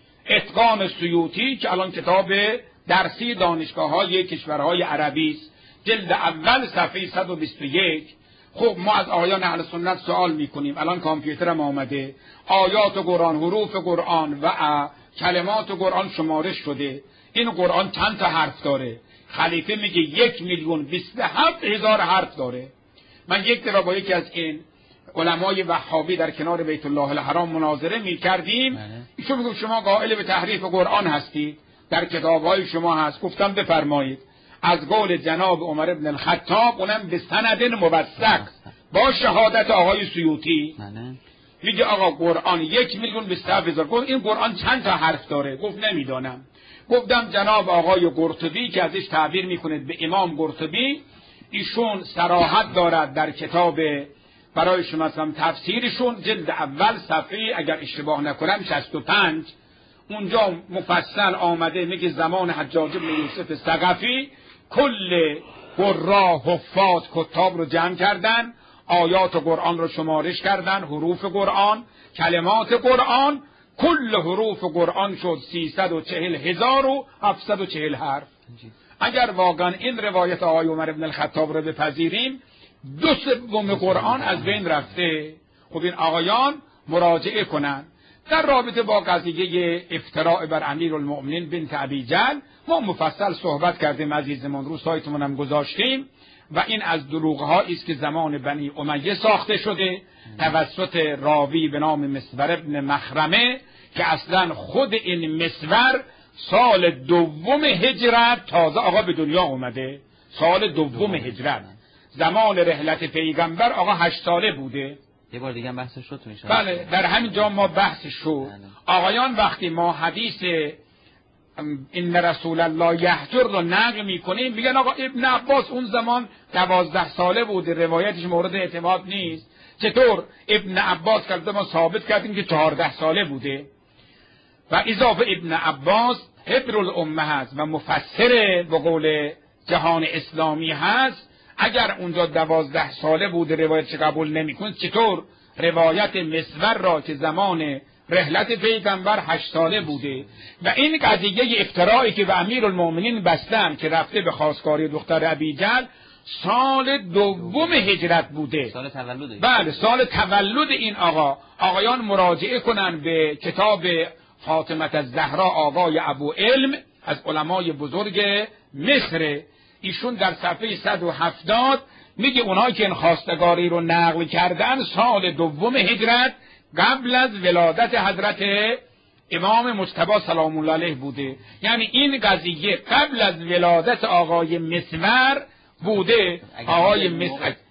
اتقان سیوطی که الان کتاب درسی دانشگاه های کشورهای عربی است، جلد اول صفحه صد و بیست و یک. خب ما از آیان اهل سنت سوال میکنیم، الان کامپیوترم آمده، آیات قرآن، حروف قرآن و کلمات قرآن شمارش شده، این قرآن چند تا حرف داره؟ خلیفه میگه یک میلیون بیست هفت هزار حرف داره. من یک دفعه با یکی از این علمای وهابی در کنار بیت الله الحرام مناظره میکردیم، ایشون میگه شما قائل به تحریف قرآن هستید، در کتابهای شما هست. گفتم بفرمایید از قول جناب عمر بن الخطاب، اونم به سند موثق با شهادت آقای سیوطی. میگه آقا قرآن یک میلیون بیست هزار. گفت این قرآن چند تا حرف داره؟ گفت نمیدانم. گفتم جناب آقای قرطبی که ازش تعبیر میکنید به امام قرطبی، ایشون صراحت دارد در کتاب برای شما مثلا تفسیرشون جلد اول صفحه اگر اشتباه نکنم شصت و پنج، اونجا مفصل آمده میگه زمان حجاج بن یوسف ثقفی کل قرا حفاظ کتاب رو جمع کردن، آیات قرآن رو شمارش کردن، حروف قرآن، کلمات قرآن، کل حروف قرآن شد سیصد و چهل هزار و هفتصد و چهل حرف. اگر واقعا این روایت آقای عمر بن الخطاب رو بپذیریم، دو سوم قرآن از بین رفته. خب این آقایان مراجعه کنن. در رابطه با قضیه افتراء بر امیرالمؤمنین بنت ابی جهل ما مفصل صحبت کردیم عزیزمان، رو سایتمون هم گذاشتیم و این از دروغ‌هایی است که زمان بنی امیه ساخته شده توسط راوی به نام مسور ابن مخرمه که اصلا خود این مسور سال دوم هجرت تازه آقا به دنیا اومده. سال دوم هجرت، زمان رحلت پیغمبر آقا هشت ساله بوده. یه بار دیگه بحث شد تو میشه. بله در همین جا ما بحث شد. آقایان وقتی ما حدیث این رسول الله یهجر رو نقل میکنیم میگن آقا ابن عباس اون زمان دوازده ساله بود، روایتش مورد اعتماد نیست. چطور ابن عباس کرده؟ ما ثابت کردیم که چهارده ساله بوده و اضافه ابن عباس حبر الامه هست و مفسر به قول جهان اسلامی هست. اگر اونجا دوازده ساله بوده روایتش قبول نمیکن، چطور روایت مسور را که زمان رحلت پیغمبر هشت ساله بوده و این قضیه افترائی که به امیرالمؤمنین بستن که رفته به خواستگاری دختر ابی جهل سال دوم هجرت بوده، سال تولد. بله سال تولد این آقا. آقایان مراجعه کنن به کتاب فاطمه الزهرا آقای ابو علم از علمای بزرگ مصر. ایشون در صفحه صد و هفتاد میگه اونایی که این خواستگاری رو نقل کردن سال دوم هجرت قبل از ولادت حضرت امام مجتبی سلام الله علیه بوده. یعنی این قضیه قبل از ولادت آقای مسور بوده. آقای مسور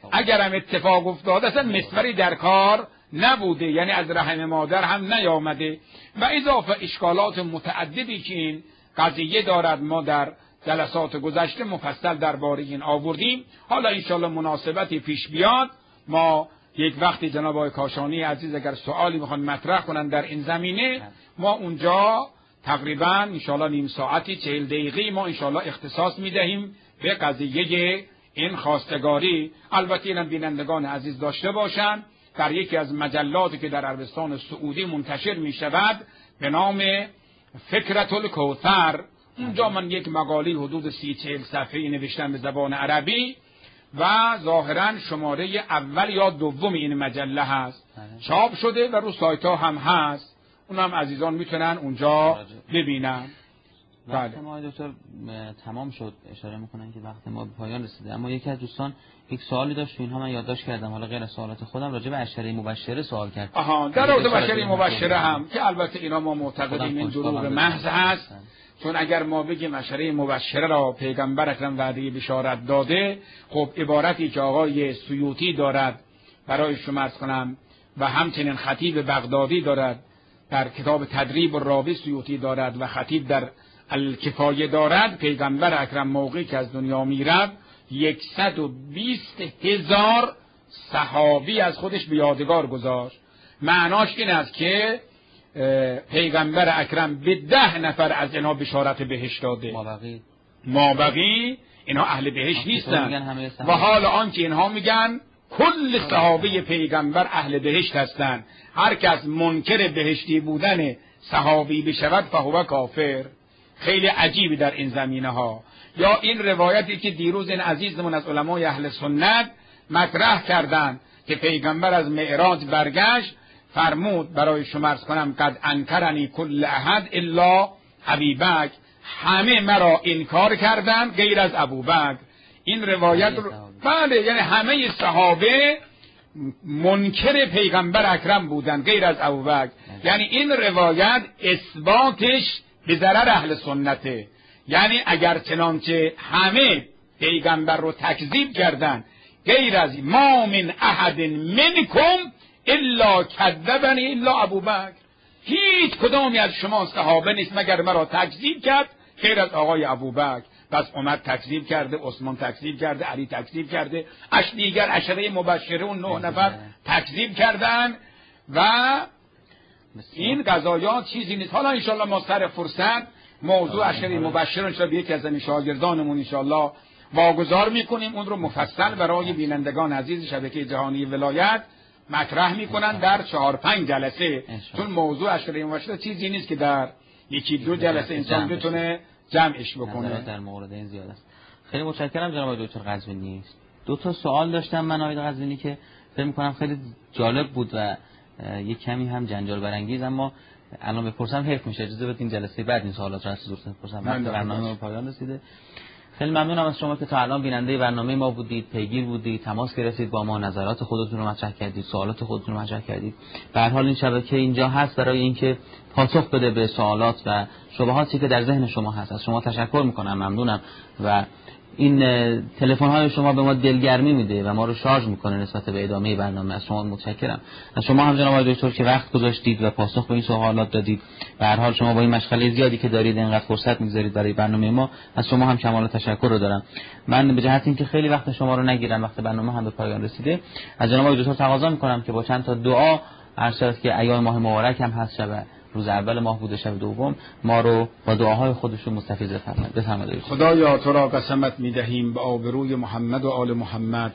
اگرم اتفاق افتاده اصلا مسمری در کار نبوده، یعنی از رحم مادر هم نیامده. و اضافه اشکالات متعددی که این قضیه دارد ما در جلسات گذشته مفصل درباره این آوردیم. حالا انشالله مناسبتی پیش بیاد ما یک وقتی جناب آقای کاشانی عزیز اگر سوالی میخوان مطرح کنن در این زمینه، ما اونجا تقریبا انشالله نیم ساعتی چهل دقیقی ما انشالله اختصاص میدهیم به قضیه این خواستگاری. البته اینم بینندگان عزیز داشته باشن در یکی از مجلاتی که در عربستان سعودی منتشر می شود به نام فکرة الکوثر، اونجا من یک مقاله حدود سی چهل صفحه‌ای نوشتم به زبان عربی و ظاهرا شماره اول یا دوم این مجله هست، چاپ شده و رو سایت ها هم هست، اونم عزیزان میتونن اونجا ببینن. وقت ما دکتر تمام شد، اشاره میکنن که وقت ما به پایان رسیده، اما یکی از دوستان یک سوالی داشت، اینها من یادداشت کردم، حالا غیر از سوالات خودم راجع به عشره مبشره سوال کرد. آها، در مورد عشره مبشره هم که البته اینا ما معتقدیم این دروغ محض هست، چون اگر ما بگیم عشره مبشره را پیغمبر اکرم وعده بشارت داده، خب عبارتی که آقای سیوطی دارد برای شما عرض کنم و همچنین خطیب بغدادی دارد در کتاب تدریب الراوی سیوطی دارد و خطیب در الکفایه دارد، پیغمبر اکرم موقعی که از دنیا میرد یکصد و بیست هزار صحابی از خودش به یادگار گذاشت. معناش این است که پیغمبر اکرم به ده نفر از اینها بشارت بهشت داده. مابقی مابقی اینها اهل بهشت نیستن و حال آنکه اینها میگن کل صحابه پیغمبر اهل بهشت هستند، هر کس منکر بهشتی بودن صحابی بشود فهو کافر. خیلی عجیبی در این زمینه ها. یا این روایتی که دیروز این عزیزمون از علمای اهل سنت مطرح کردند که پیغمبر از معراج برگشت فرمود برای شما عرض کنم قد انکرنی کل احد الا ابیبکر، همه مرا انکار کردند غیر از ابوبکر. این روایت رو بله، یعنی همه صحابه منکر پیغمبر اکرم بودند غیر از ابوبکر. یعنی این روایت اثباتش به ضرر اهل سنته، یعنی اگر چنانچه همه پیغمبر رو تکذیب کردن غیر از ما من احد منکم الا کذبنی الا ابوبکر، هیچ کدامی از شما صحابه نیست مگر مرا تکذیب کرد غیر از آقای ابوبکر. پس عمر تکذیب کرده، عثمان تکذیب کرده، علی تکذیب کرده، اش دیگر عشره مبشره و نه نفر تکذیب کردن و این قضایات چیزی نیست. حالا انشالله ما سر فرصت موضوع عشره مبشره انشالله به یکی از این شاگردانمون انشالله واگذار میکنیم، اون رو مفصل برای بینندگان عزیز شبکه جهانی ولایت مطرح میکنن در چهار پنج جلسه، چون موضوع عشره مبشره چیزی نیست که در یکی دو جلسه انسان بتونه جمعش بکنه. در مورد این زیاد است. خیلی متشکرم جناب دکتر قزوینی. دو تا سوال داشتم من آقای قزوینی که فکر می‌کنم خیلی جالب بود و یک کمی هم جنجال برانگیز، اما الان بپرسم حیف میشه، اجازه بدین جلسه بعد این سوالات رو از حضورتون بپرسم. وقت برنامه پایان رسیده. خیلی ممنونم از شما که تا الان بیننده برنامه ما بودید، پیگیر بودید، تماس گرفتید با ما، نظرات خودتون رو مطرح کردید، سوالات خودتون رو مطرح کردید. به هر حال این شبکه اینجا هست برای اینکه پاسخ بده به سوالات و شبهاتی که در ذهن شما هست. از شما تشکر میکنم، ممنونم و این تلفن های شما به ما دلگرمی میده و ما رو شارژ میکنه نسبت به ادامه برنامه. از شما متشکرم. از شما هم جناب دکتر که وقت گذاشتید و پاسخ به این سوالات دادید. به هر حال شما با این مشغله زیادی که دارید اینقدر فرصت میگذارید برای برنامه ما، از شما هم کمال تشکر رو دارم. من به جهت اینکه خیلی وقت شما رو نگیرم، وقت برنامه هم به پایان رسیده، از جناب دکتر تقاضا میکنم که با چند تا دعا عرض شود که ایام ماه مبارک هم هست، شب روز اول ماه بوده، شب دوم، ما رو با دعاهای خودشون مستفیض فرمایید. بفرمایید. خدایا تو را قسمت میدهیم به آبروی محمد و آل محمد،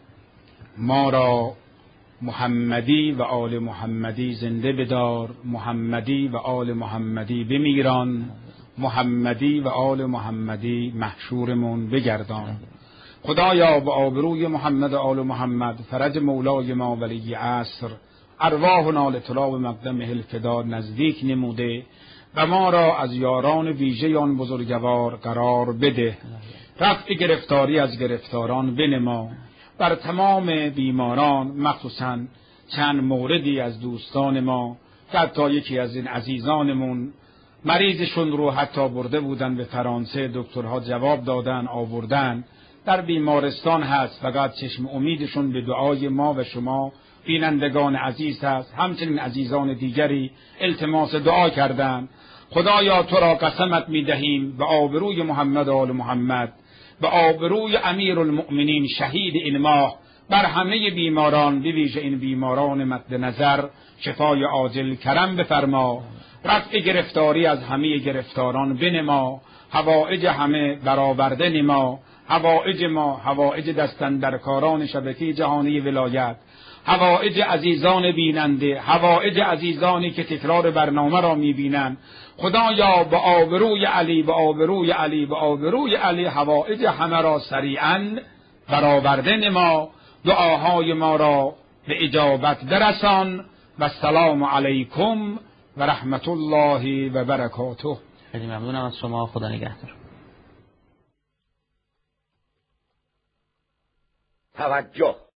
ما را محمدی و آل محمدی زنده بدار، محمدی و آل محمدی بمیران، محمدی و آل محمدی محشورمون بگردان. خدایا به آبروی محمد و آل محمد، فرج مولای ما ولی عصر، ارواحنا لطلاب مقدمه الفدا نزدیک نموده و ما را از یاران ویژه آن بزرگوار قرار بده. رفع گرفتاری از گرفتاران بنما، بر تمام بیماران مخصوصا چند موردی از دوستان ما که حتی یکی از این عزیزانمون مریضشون رو حتی برده بودن به فرانسه، دکترها جواب دادن آوردن، در بیمارستان هست، فقط چشم امیدشون به دعای ما و شما بینندگان عزیز هست. همچنین عزیزان دیگری التماس دعا کردند. خدایا تو را قسمت می‌دهیم به آبروی محمد و آل محمد، به آبروی امیر المؤمنین شهید این ماه، بر همه بیماران به ویژه این بیماران مد نظر شفای عاجل کرم بفرما، رفع گرفتاری از همه گرفتاران بنما، حوائج همه برآورده نما، حوائج ما، حوائج دستاندرکاران شبکه جهانی ولایت، حوائج عزیزان بیننده، حوائج عزیزانی که تکرار برنامه را میبینند. خدایا به آبروی علی، به آبروی علی، به آبروی علی حوائج همه را سریعاً برآورده نما، دعاهای ما را به اجابت برسان. و السلام علیکم و رحمت الله و برکاته. خیلی ممنونم از شما. خدا نگهدار. توجه